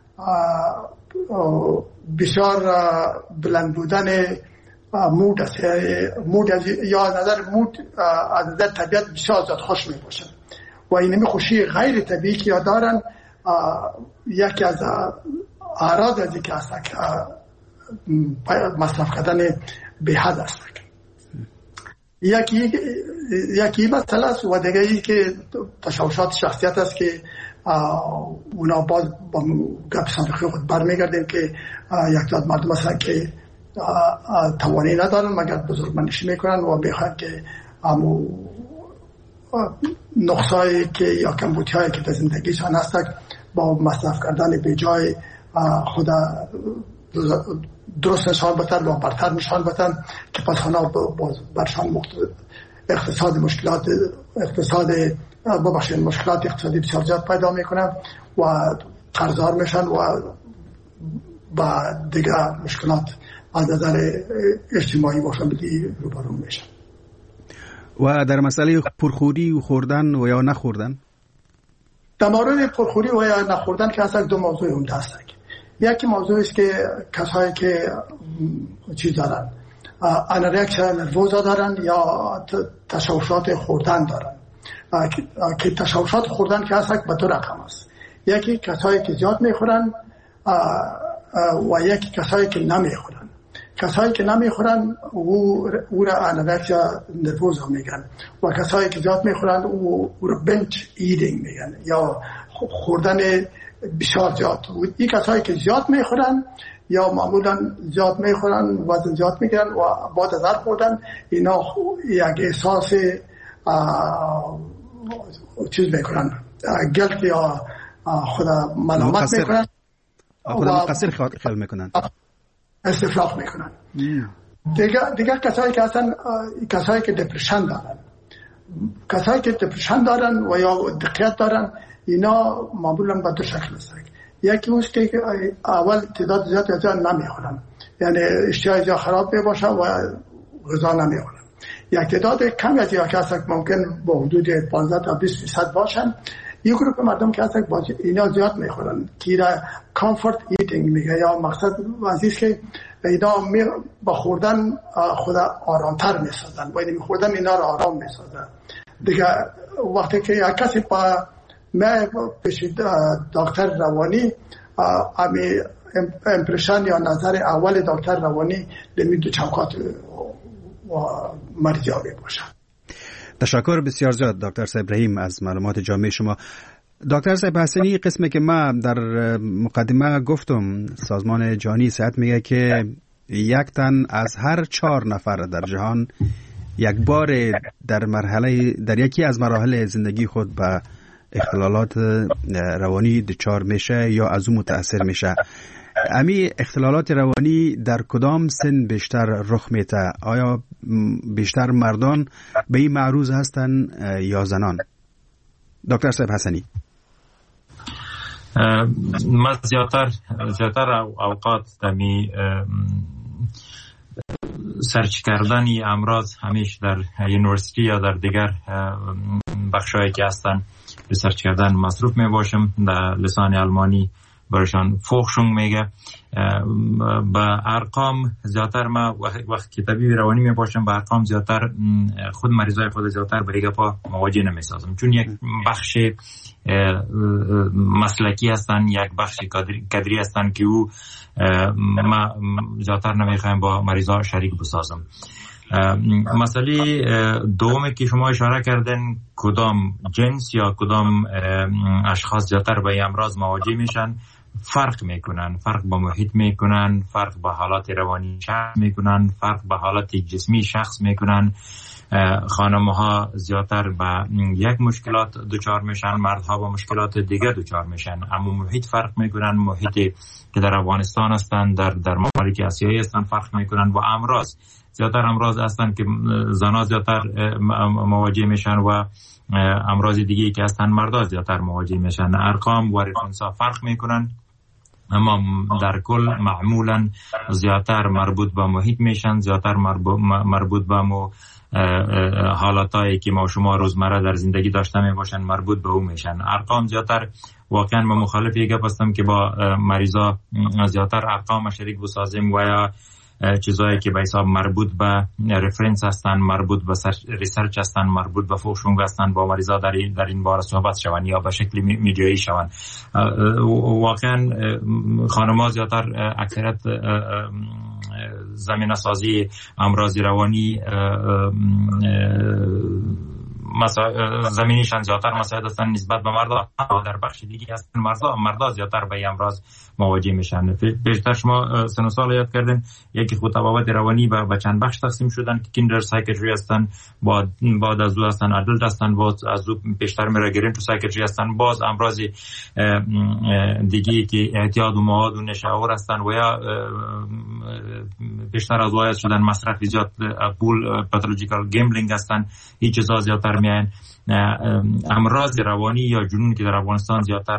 بسیار بلند بودن مود است. مود یا از نظر مود از نظر طبیعت بسیار زیاد خوش می باشن و اینمی خوشی غیر طبیعی که دارن. یکی از اعراض از که هست که مصرف کردن به حد است. یکی مسئله است و دیگه ای که تشوشات شخصیت است که اونا باز با گپ صادقی خود برمیگردیم که یک تعداد مردم هستن که توانایی ندارن مگر بزرگمنشی میکنن و میخوان که نقصایی که یا کمبودی‌هایی که در زندگیشان هست با مصرف کردن به جای خود درست نشان بتن و برتر نشان بتن که پس اونا برشان مشکلات اقتصادی بسیار زیاد پیدا میکنن و قرضدار میشن و با دیگر مشکلات از نظر اجتماعی و فامیلی روبرو میشن. و در مسئله پرخوری و خوردن و یا نخوردن، در مورد پرخوری و یا نخوردن که اصلا دو موضوع عمده هستند. یکی موضوع است که کسایی که چیز دارن، انورکسیا نروزا دارن یا تشوشات خوردن دارن، که تشوشات خوردن که اصلا به دو رقم است. یکی کسایی که زیاد میخورن و یکی کسایی که نمیخورن. کسایی که نمیخورن او را انورکسیا نروزا میگن و کسایی که زیاد میخورن او را بنج ایدینگ میگن یا خوردن بسیار زیاد. این کسایی که زیاد میخورن یا معمولا زیاد میخورن، وزن زیاد میگیرن و بعد از هر خوردن اینا یک احساس چیز میکنن، گلت یا خود ملامت میکنن، خود مقصر خیال میکنن، استفراغ میکنن. دیگر کسایی که اصلا کسایی که دپرشن دارن، کسایی که دپرشن دارن و یا دقیقت دارن، اینا معمولا به دو شکل هستند. یکی اوست که اول تعداد زیاد غذا نمیخورن، یعنی اشتهای زیاد خراب باشه و غذا نمیخورن. یک تعداد کمی از یا که هستند ممکن با حدود 15 تا 20% باشن. یک گروه مردم که هستند اینا زیاد میخورن که اینا کامفورت ایتینگ میگه، یا مقصد وزیست که اینا با خوردن خود آرامتر میسازن و این خوردن اینا را آرام میسازن. دیگه وقتی که یک کسی با من پیش دکتر روانی امی امپرشن یا نظر اول دکتر روانی دمی دو چوکات و مرزیابی باشه. تشکر بسیار زیاد دکتر صاحب رحیم از معلومات جامع شما. دکتر صاحب حسنی، قسمی که ما در مقدمه گفتم سازمان جهانی صحت میگه که 1 تن از هر 4 نفر در جهان یک بار در یکی از مراحل زندگی خود به اختلالات روانی دچار میشه یا از اون متاثر میشه. امی اختلالات روانی در کدام سن بیشتر رخ میده؟ آیا بیشتر مردان به این معروض هستن یا زنان؟ دکتر صاحب حسنی. ما زیادتر اوقات دمی سرچ کردن امراض همیشه در یونیورسیتی یا در دیگر بخشایی که هستن ریسرچ کردن مصروف می باشم. در لسان آلمانی برشان فوخشونگ میگه. با ارقام زیادتر ما وقت که طبیب روانی می باشم با ارقام زیادتر خود مریضای خود زیادتر به گپا مواجه نمی سازم، چون یک بخش مسلکی هستن، یک بخش کادری هستن که او ما زیادتر نمیخوایم با مریضا شریک بسازم. مسئله دومی که شما اشاره کردن، کدام جنس یا کدام اشخاص زیادتر به این امراض مواجه میشن، فرق میکنن، فرق با محیط میکنن، فرق با حالات روانی شخص میکنن، فرق با حالات جسمی شخص میکنن. خانم‌ها زیادتر با یک مشکلات دچار میشن، مردها با مشکلات دیگه دچار میشن. اما محیط فرق میکنن، محیطی که در افغانستان هستن، در ممالک آسیایی هستن فرق میکنن. و امراض زیادتر امراض هستن که زنها زیادتر مواجه میشن و امراض دیگه که هستن مردا زیادتر مواجه میشن. ارقام و رفرنس‌ها فرق میکنن، اما در کل معمولا زیادتر مربوط به محیط میشن، زیادتر مربوط به حالاتایی که ما شما روزمره در زندگی داشته میباشن مربوط به او میشن. ارقام زیادتر واقعا من مخالف یک گپ هستم که با مریضا زیادتر ارقام شریک بسازیم و یا چیزایی که به حساب مربوط به رفرنس هستن، مربوط به ریسرچ هستن، مربوط به فوشونگ هستن با مریضا در این باره صحبت شون یا به شکل میدیایی شون. واقعا خانم‌ها زیادتر اکثریت زمینه سازی امراض روانی زمینیشان زیادتر مساعد هستن نسبت به مردا. در بخش دیگه هستن مردا زیادتر به امراض مواجه میشن. بیشتر شما سن و سال یاد کردن، یکی خود تبابت روانی به چند بخش تقسیم شدن که کیندر سایکیاتری هستن، بعد از او هستن ادلت هستن، بعد از او بیشتر میره گرینتو سایکیاتری هستن، باز امراض دیگه که اعتیاد و مواد و نشاور هستن و یا بیشتر از وایس شدن، مصرف زیاد پول، پاتولوژیکال گیمبلینگ هستن، این چیزا زیادتر میان. امراض روانی یا جنون که در افغانستان زیادتر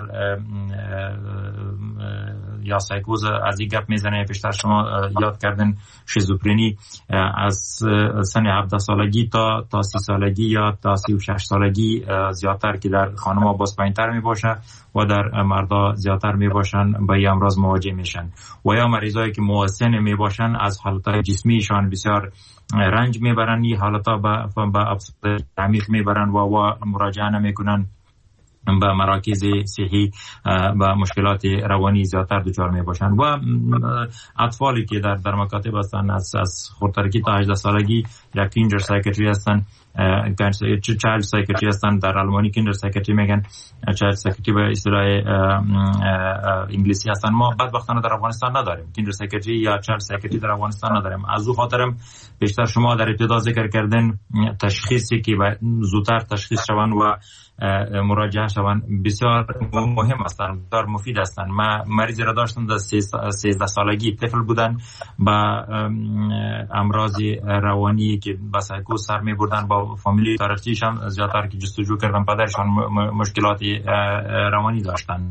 یا سایکوز از این گپ میزنه. بیشتر شما یاد کردن شیزوفرنی از سن 17 سالگی تا 30 سالگی یا تا 36 سالگی زیادتر که در خانم‌ها باز پایین‌تر میباشه و در مردا زیادتر میباشن با این امراض مواجه میشن. و یا مریضایی که مسن میباشن از حالتهای جسمیشان بسیار رنج میبرن، این حالتا به افسردگی عمیق میبرن و مراجعه نمیکنن به مراکز صحی و مشکلات روانی زیادتر دچار می باشند. و اطفالی که در مکاتب هستند از خردترکی تا 18 سالگی یا کینجر سایکیاتری هستند، چایلد سایکیاتری هستند، در آلمانی کینجر سایکیاتری میگن، چایلد سایکیاتری به اصطلاح انگلیسی هستند. ما بدبختانه در افغانستان نداریم کینجر سایکیاتری یا چایلد سایکیاتری در افغانستان نداریم. از او خاطرم بیشتر شما در ابتدا ذکر کردن تشخیصی که زودتر تشخیص شوند و مراجعه شوند بسیار مهم هستند، بسیار مفید هستند. من مریضی را داشتم در 13 سالگی، طفل بودن با امراض روانی که با سایکوز سر می بردن، با فامیلی تاریخیشان زیادتر که جستجو کردن پدرشان مشکلات روانی داشتن،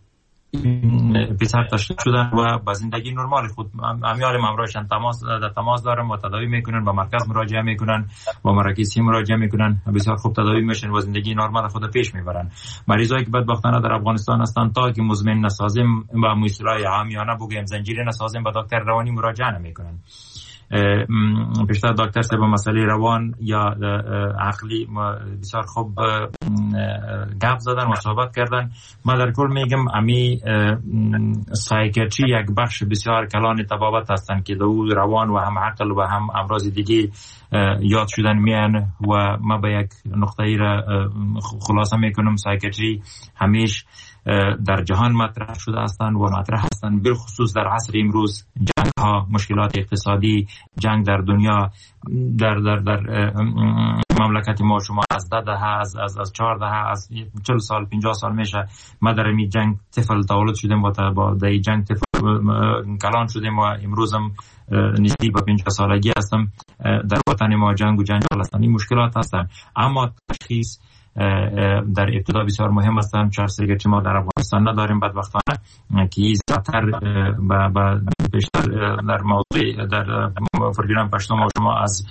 پسر تشخیص شدن و با زندگی نرمال خود امیال همراهشان تماس دارن و تداوی میکنن، با مرکز مراجعه میکنن، با مراکز مراجعه میکنن، بسیار خوب تداوی میشن و زندگی نرمال خود پیش میبرن. مریضایی که بدبختانه در افغانستان هستن تا که مزمن نسازیم و مصطلح عامیانه بگیم زنجیره نسازیم، به دکتر روانی مراجعه نمیکنن. بیشتر دکتر صاحب مسئله روان یا عقلی بسیار خوب گپ زدن و صحبت کردن. من در کل میگم امی سایکیاتری یک بخش بسیار کلان طبابت هستن که دو روان و هم عقل و هم امراض دیگه یاد شدن میان و ما به یک نقطه ای را خلاصه میکنم. سایکیاتری همیشه در جهان مطرح شده هستند و مطرح هستند، بالخصوص در عصر امروز. جنگ ها، مشکلات اقتصادی، جنگ در دنیا، در مملکت ما شما از 10 از 14 از 40 سال 50 سال میشه ما در این جنگ طفل تولد شدیم و با در جنگ طفل کلان شدیم و امروزم نزدیک به 50 سالگی هستم. در وطن ما جنگ و جنجال هستند، این مشکلات هستند. اما تشخیص در ابتدا بسیار مهم هستند. چهار که ما در افغانستان نداریم بدبختانه که زیادتر و بیشتر در موضوع در فرگرام پشتو ما شما از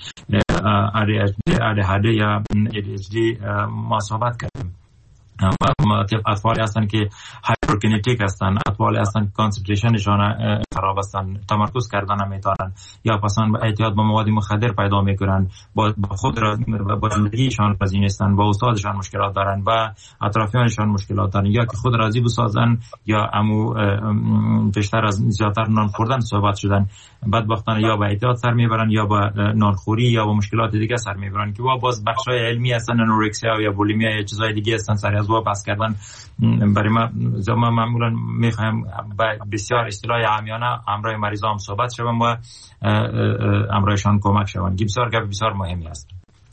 ADHD یا ADHD ما صحبت کردیم. اطفالی هستند که هایپرکینetiک هستند، اطفالی هستند که کانسنتریشنشان خراب هستند، تمرکز کردن نمیتونن یا پسند به اعتیاد به مواد مخدر پیدا میکنن، با خود با زندگیشان راضی نیستن، با استادشان مشکلات دارن، با اطرافیانشان مشکلات دارن، یا که خود راضی بسازن یا امو بیشتر از زیادتر نان خوردن صحبت شدن، بدبختانه یا به اعتیاد سر میبرن یا با نانخوری یا با مشکلات دیگه سر میبرن که باز بخشای علمی هستن، انورکسیا یا بولیمیا یا چیزای دیگه هستن سر از بحث کردن. برای ما معمولا میخوایم بسیار اصطلاح عامیانه همراه مریضا هم صحبت شوم و همراهشان کمک شوم. بسیار گپ بسیار مهمی است.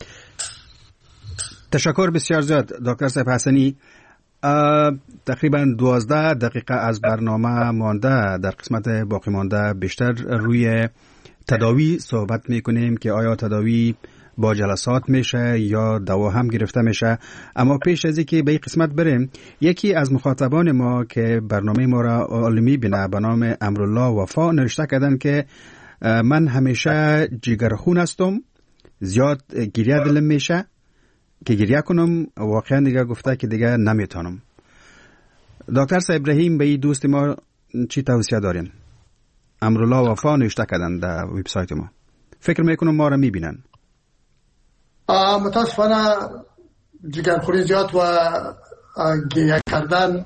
تشکر بسیار زیاد دکتر صاحب حسنی. تقریبا 12 دقیقه از برنامه مانده، در قسمت باقی مانده بیشتر روی تداوی صحبت میکنیم که آیا تداوی با جلسات میشه یا دوا هم گرفته میشه. اما پیش از اینکه به این قسمت بریم، یکی از مخاطبان ما که برنامه ما را عالمی بینه به نام امرالله وفا نوشته کردن که من همیشه جگرخون هستم، زیاد گریه دلم میشه که گریه کنم، واقعا دیگه گفته که دیگه نمیتونم. دکتر صاحب ابراهیم به این دوست ما چی توصیه دارین؟ امرالله وفا نوشته کردن در وبسایت ما، فکر میکنم ما را میبینن. متاسفانه جگرخوری زیاد و گریه کردن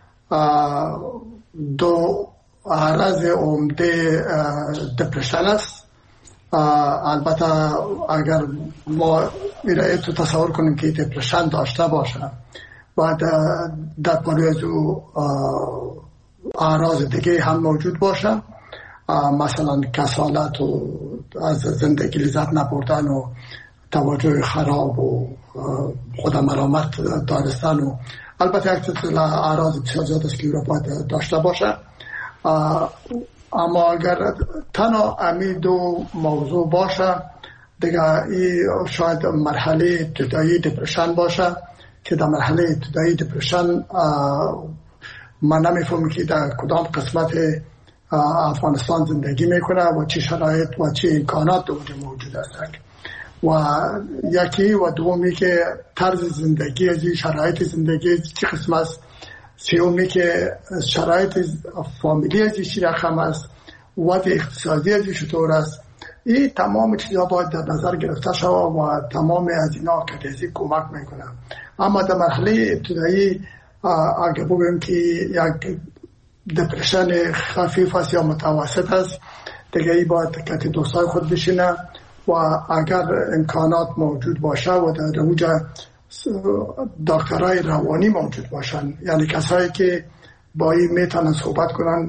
دو عرض عمده دپرشن است. البته اگر ما میره تو تصور کنیم که دپرشن داشته باشه و در پاری از او اعراض دیگه هم موجود باشه، مثلا کسالت و از زندگی لذت نبردن و توجه خراب و خود ملامت دارستن و البته یک سلسله اعراض بسیار زیاد است که او را باید داشته باشه. اما اگر تنها امی دو موضوع باشه دیگه این شاید مرحله ابتدایی دپرشن باشه که در مرحله ابتدایی دپرشن من نمیفهمم که در کدام قسمت افغانستان زندگی میکنه و چه شرایط و چه امکانات اونجا موجود است و یکی و دومی که طرز زندگی از شرایط زندگی چه قسم است، سومی که شرایط فامیلی از چه رقم است، وضع اقتصادی از چطور است. این تمام چیزا باید در نظر گرفته شود و تمام از اینا که کمک میکنه. اما در مرحله ابتدایی اگر بگویم که یک دپرشن خفیف است یا متوسط است دیگه ای باید که دوستای خود بشینه و اگر امکانات موجود باشه و در اونجا دکترای روانی موجود باشن، یعنی کسایی که با این میتونن صحبت کنن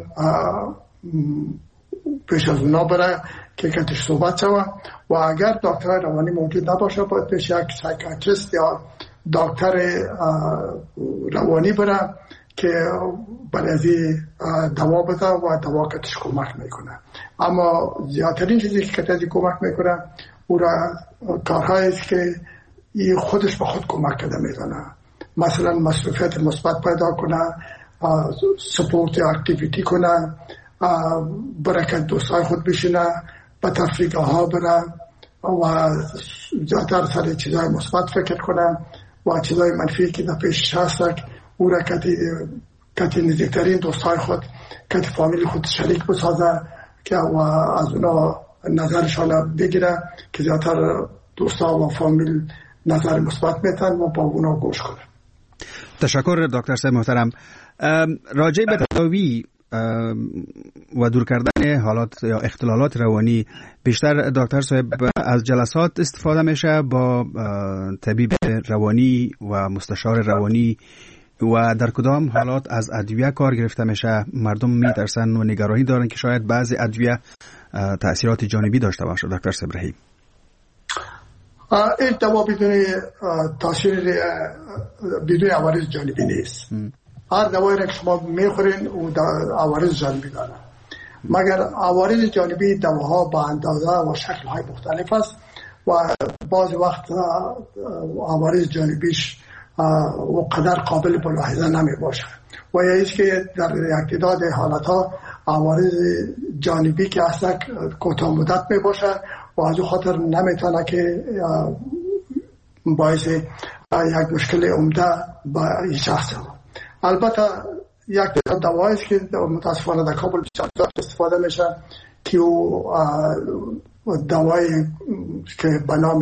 پیش از اونا بره که کتش صحبت شوه و اگر دکترای روانی موجود نباشه باید پیش یک سایکاتریست یا دکتر روانی بره که برای دوا بده و دوا کتش کمک میکنه. اما زیادترین چیزی که کتش کمک میکنه او را کارهایی است که این خودش به خود کمک کرده میتونه، مثلا مصروفیت مثبت پیدا کنه، سپورت اکتیویتی کنه، برکت دوستای خود بشینه، به تفریحگاه ها بره و زیادتر سر چیزای مثبت فکر کنه و چیزای منفی که در پیش هست او را کتی نزدیکترین دوستای خود کتی فامیلی خود شریک بسازه که و از اونا نظرشان بگیره که زیادتر دوستا و فامیل نظر مثبت میتن و با اونا گوش کنه. تشکر دکتر صاحب محترم. راجع به تداوی و دور کردن حالات یا اختلالات روانی بیشتر دکتر صاحب از جلسات استفاده میشه با طبیب روانی و مستشار روانی و در کدام حالات از ادویه کار گرفته میشه؟ مردم میترسن و نگرانی دارن که شاید بعضی ادویه تأثیرات جانبی داشته باشه. دکتر صاحب رحیم، این دوا بدون تاثیر بدون عوارض جانبی نیست. هر دوایی را که شما میخورین او عوارض جانبی داره، مگر عوارض جانبی دواها با اندازه و شکل‌های مختلف است و بعض وقت عوارض جانبیش و قدر قابل ملاحظه نمی باشه و یا ایست که در یک تعداد حالتها عوارض جانبی که اصلا کوتاه مدت می باشه و از او خاطر نمیتونه که باعث یک مشکل عمده با این شخص. البته یک دوایی است که متاسفانه در کابل استفاده میشه که دوایی که به نام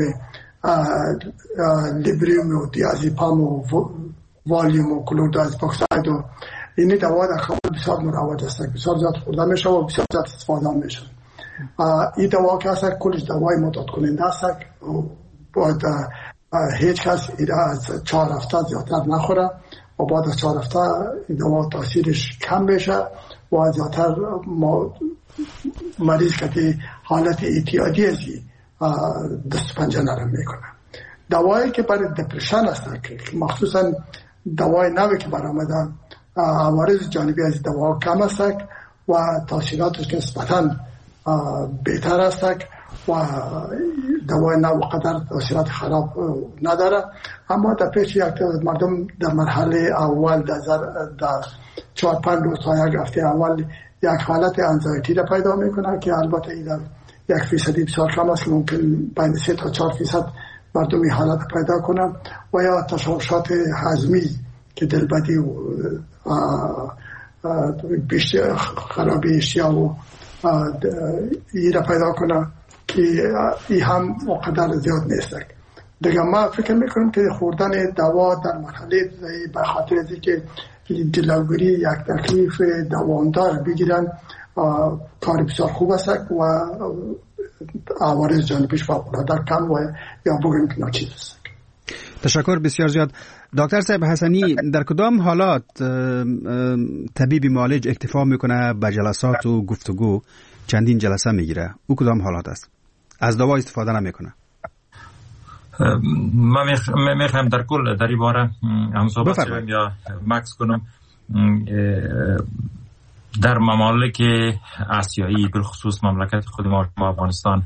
لیبریوم و دیازیپام و والیوم و کلوردازپاکساید و این دوا در کابل بسیار مروج است، بسیار زیاد خورده میشه و بسیار زیاد استفاده میشه. این دوا که هست کلش دوای معتاد کننده است و باید هیچ کس ایده از 4 هفته زیادتر نخوره و بعد از 4 هفته این دوا تاثیرش کم بشه و زیادتر مریض که حالت اعتیادی ازی دست پنجه نرم میکنه. دوایی که برای دپرشن هستن که مخصوصا دوای نوی که برآمدن عوارض جانبی از دوا کم هستن و تاثیراتش نسبتاً بهتر هستن و دوای نو قدر تاثیرات خراب نداره. اما در پیش یک مردم در مرحله اول در 4-5 روز تا یک هفته اول یک حالت انزایتی را پیدا میکنه که البته این در 1% بسیار کم است که ممکن بین 3 تا 4% مردم این حالت پیدا کنن و یا تشوشات هضمی که دلبدی و خرابی اشتها و این را پیدا کنن که این هم قدر زیاد نیست. دیگه ما فکر میکنم که خوردن دوا در مرحله به خاطر از اینکه جلوگیری یک تکلیف دوامدار بگیرن کار بسیار خوب است و عوارض جانبیش فوق‌العاده کم و یا بگیم که ناچیز است. تشکر بسیار زیاد. دکتر صاحب حسنی، در کدام حالات طبیب معالج اکتفا میکنه به جلسات و گفتگو چندین جلسه میگیره؟ او کدام حالات است؟ از دوا استفاده نمیکنه؟ من میخوام در کل در این باره هم صحبت کنم یا مکس کنم. در ممالک آسیایی بالخصوص مملکت خود ما افغانستان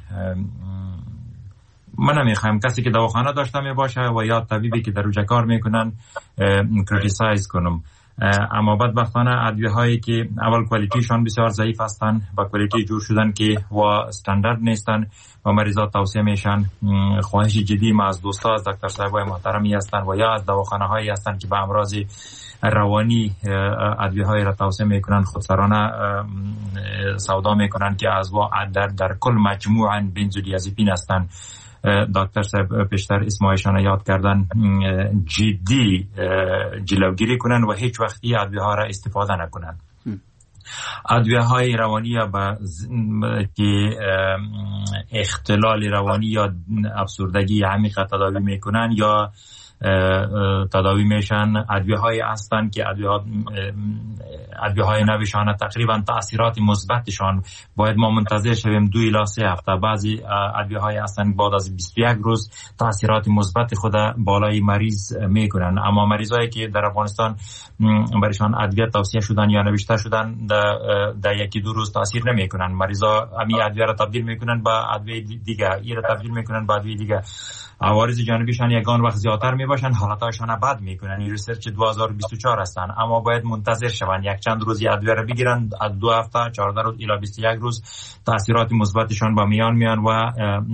من نمیخوایم کسی که دواخانه داشته می باشه و یا طبیبی که در اوجه کار میکنن کریتیسایز کنم، اما بدبختانه ادویه هایی که اول کوالیتیشان بسیار ضعیف هستن با کوالیتی جور شدن که و استاندارد نیستن و مریضات توصیه میشن. خواهش جدی ما از دوستا از دکتر صاحبای محترمی هستن و یا از دواخانه هایی هستن که به امراض روانی ادویه های را توصیه میکنن، خودسرانه سودا میکنن که از در کل مجموعاً بنزودیازپین هستن. دکتر صاحب پیشتر اسمایشان یاد کردن جدی جلوگیری کنن و هیچ وقتی ادویه ها را استفاده نکنن. ادویه های روانی یا که اختلال روانی یا افسردگی عمیق تداوی میکنن یا تداوی میشن، ادویه های هستن که ادویه های نویشان تقریبا تاثیرات مثبتشان باید ما منتظر شویم 2 الی 3 هفته. بعضی ادویه های هستن بعد از 21 روز تاثیرات مثبت خود بالای مریض میکنن، اما مریضایی که در افغانستان برایشان ادویه توصیه شدن یا نوشته شدن در 1-2 روز تاثیر نمیکنن. مریضا همین ادویه را تبدیل میکنن با ادویه دیگه، این را تبدیل میکنن با ادویه دیگه. عوارض جانبیشان یگان وقت زیادتر میباشن، حالتاشان بد میکنن. این ریسرچ 2024 هستن، اما باید منتظر شون یک چند روزی ادویه را بگیرن، از 2 هفته 14 روز الی 21 روز تاثیرات مثبتشان با میان میان و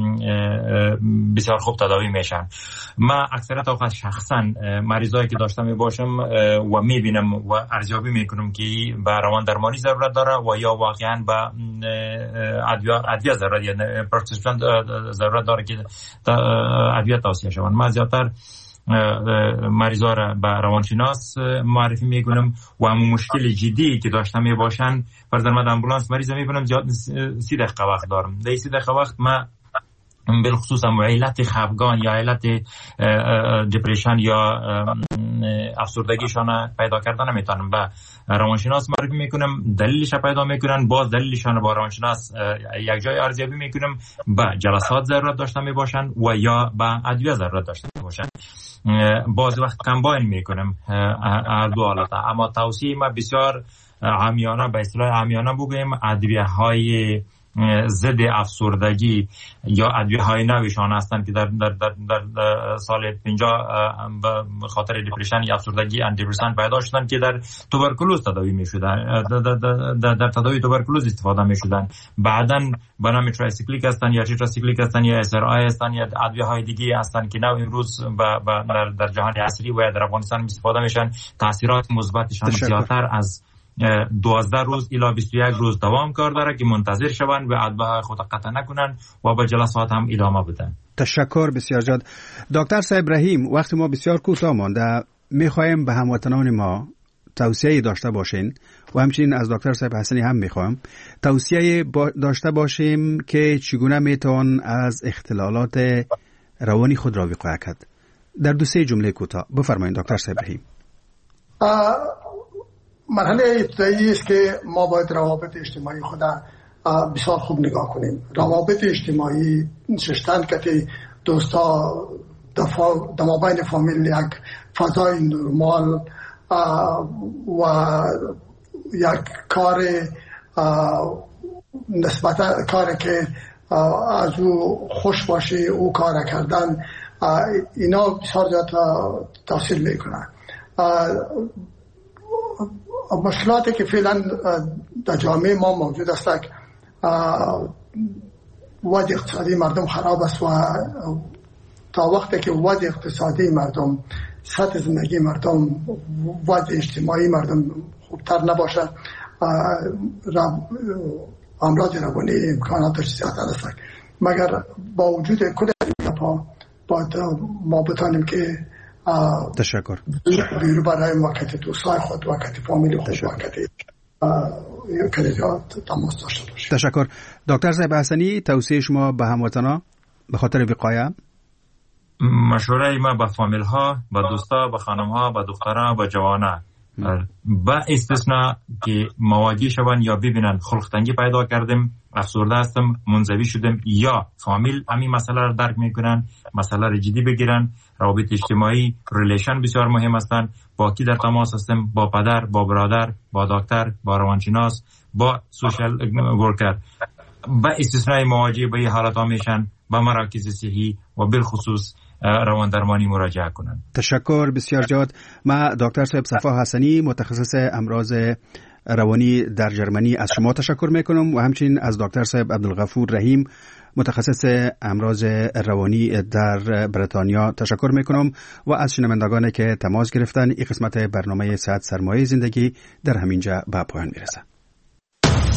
بسیار خوب تداوی میشن. من اکثریت اوقات شخصا مریضایی که داشته میباشم و میبینم و ارزیابی میکنم که به روان درمانی ضرورت داره و یا واقعا به ادویه ضرورت، یعنی پرسکریپشن ضرورت داره که ادویه توصیه شوند. من زیادتر مریضا را به روانشناس معرفی میکنم و همون مشکل جدی که داشته میباشن، فرضاً من امبولانس مریض میبینم زیاد 30 دقیقه وقت دارم، در 30 دقیقه وقت من بالخصوص علت خفگان یا علت دپرشن یا افسردگیشان پیدا کردن نمیتونم به روانشناس معرفی میکنم، دلیلش پیدا میکنن، باز دلیلشان با روانشناس یک جای ارزیابی میکنم، به جلسات ضرورت داشته میباشن و یا به ادویه ضرورت داشته میباشن. باز وقت کمباین میکنم هر دو حالت. اما توصیه ما بسیار عامیانه، به اصطلاح عامیانه بگویم، ادویه های ضد افسردگی یا ادویه های نویشان هستند که در سال 50 به خاطر دپرشن یا افسردگی اندیپرسنت پیدا شدن که در توبرکولوز تداوی میشدن، در تداوی توبرکولوز استفاده میشدن. بعداً به نام ترایسیکلیک هستن یا ترایسیکلیک هستن یا SRI هستن یا ادویه های دیگه هستن که نو امروز در جهان عصری و در افغانستان استفاده میشن. تاثیرات مثبتشان زیادتر از 12 روز الی 21 روز دوام کار داره که منتظر شوند و ادویه خود قطع نکنن و با جلسات هم ادامه بدن. تشکر بسیار زیاد. دکتر صاحب رحیم، وقت ما بسیار کوتاه مانده، میخوایم به هموطنان ما توصیه داشته باشین و همچنین از دکتر صاحب حسنی هم میخوایم توصیه داشته باشیم که چگونه میتوان از اختلالات روانی خود را وقایه کرد. در 2-3 جمله کوتاه بفرمایید دکتر صاحب رحیم. مرحله ابتدایی است که ما باید روابط اجتماعی خود بسیار خوب نگاه کنیم. روابط اجتماعی نشستن که دوستا در مابین فامیل یک فضای نرمال و یک کار نسبتا کاری که از او خوش باشه او کار کردن، اینا بسیار زیاد تاثیر میکنن. مشکلاتی که فعلا در جامعه ما موجود است، وضع اقتصادی مردم خراب است و تا وقتی که وضع اقتصادی مردم، سطح زندگی مردم، وضع اجتماعی مردم خوبتر نباشه، امراض روانی امکاناتش زیادتر است. مگر با وجود کل اینها باید ما بتانیم که تشکر بیرو برای وقت دوستای خود، وقت فامیل خود، وقت کلیات تماس داشته باشیم. تشکر. دکتر صاحب حسنی، توصیه شما به هموطنان به خاطر وقایه؟ مشوره ما به فامیل ها، به دوستا، به خانم ها، به دخترها، به جوانان با استثناء که مواجه شوند یا ببینن خلقتنگی پیدا کردیم، افسرده هستم، منزوی شدم، یا فامیل همین مسئله رو درک میکنن، مسئله رو جدی بگیرن. روابط اجتماعی، ریلیشن بسیار مهم هستند. با کی در تماس هستم؟ با پدر، با برادر، با دکتر، با روانشناس، با سوشال ورکر. با استثناء مواجه به حالت ها میشن با مراکز صحی و بالخصوص روان درمانی مراجعه کنند. تشکر بسیار جاد. ما دکتر صاحب صفا حسنی، متخصص امراض روانی در جرمنی، از شما تشکر میکنم و همچنین از دکتر صاحب عبدالغفور رحیم، متخصص امراض روانی در بریتانیا تشکر میکنم و از شنوندگانی که تماس گرفتن. این قسمت برنامه صحت سرمایه زندگی در همینجا به پایان میرسه.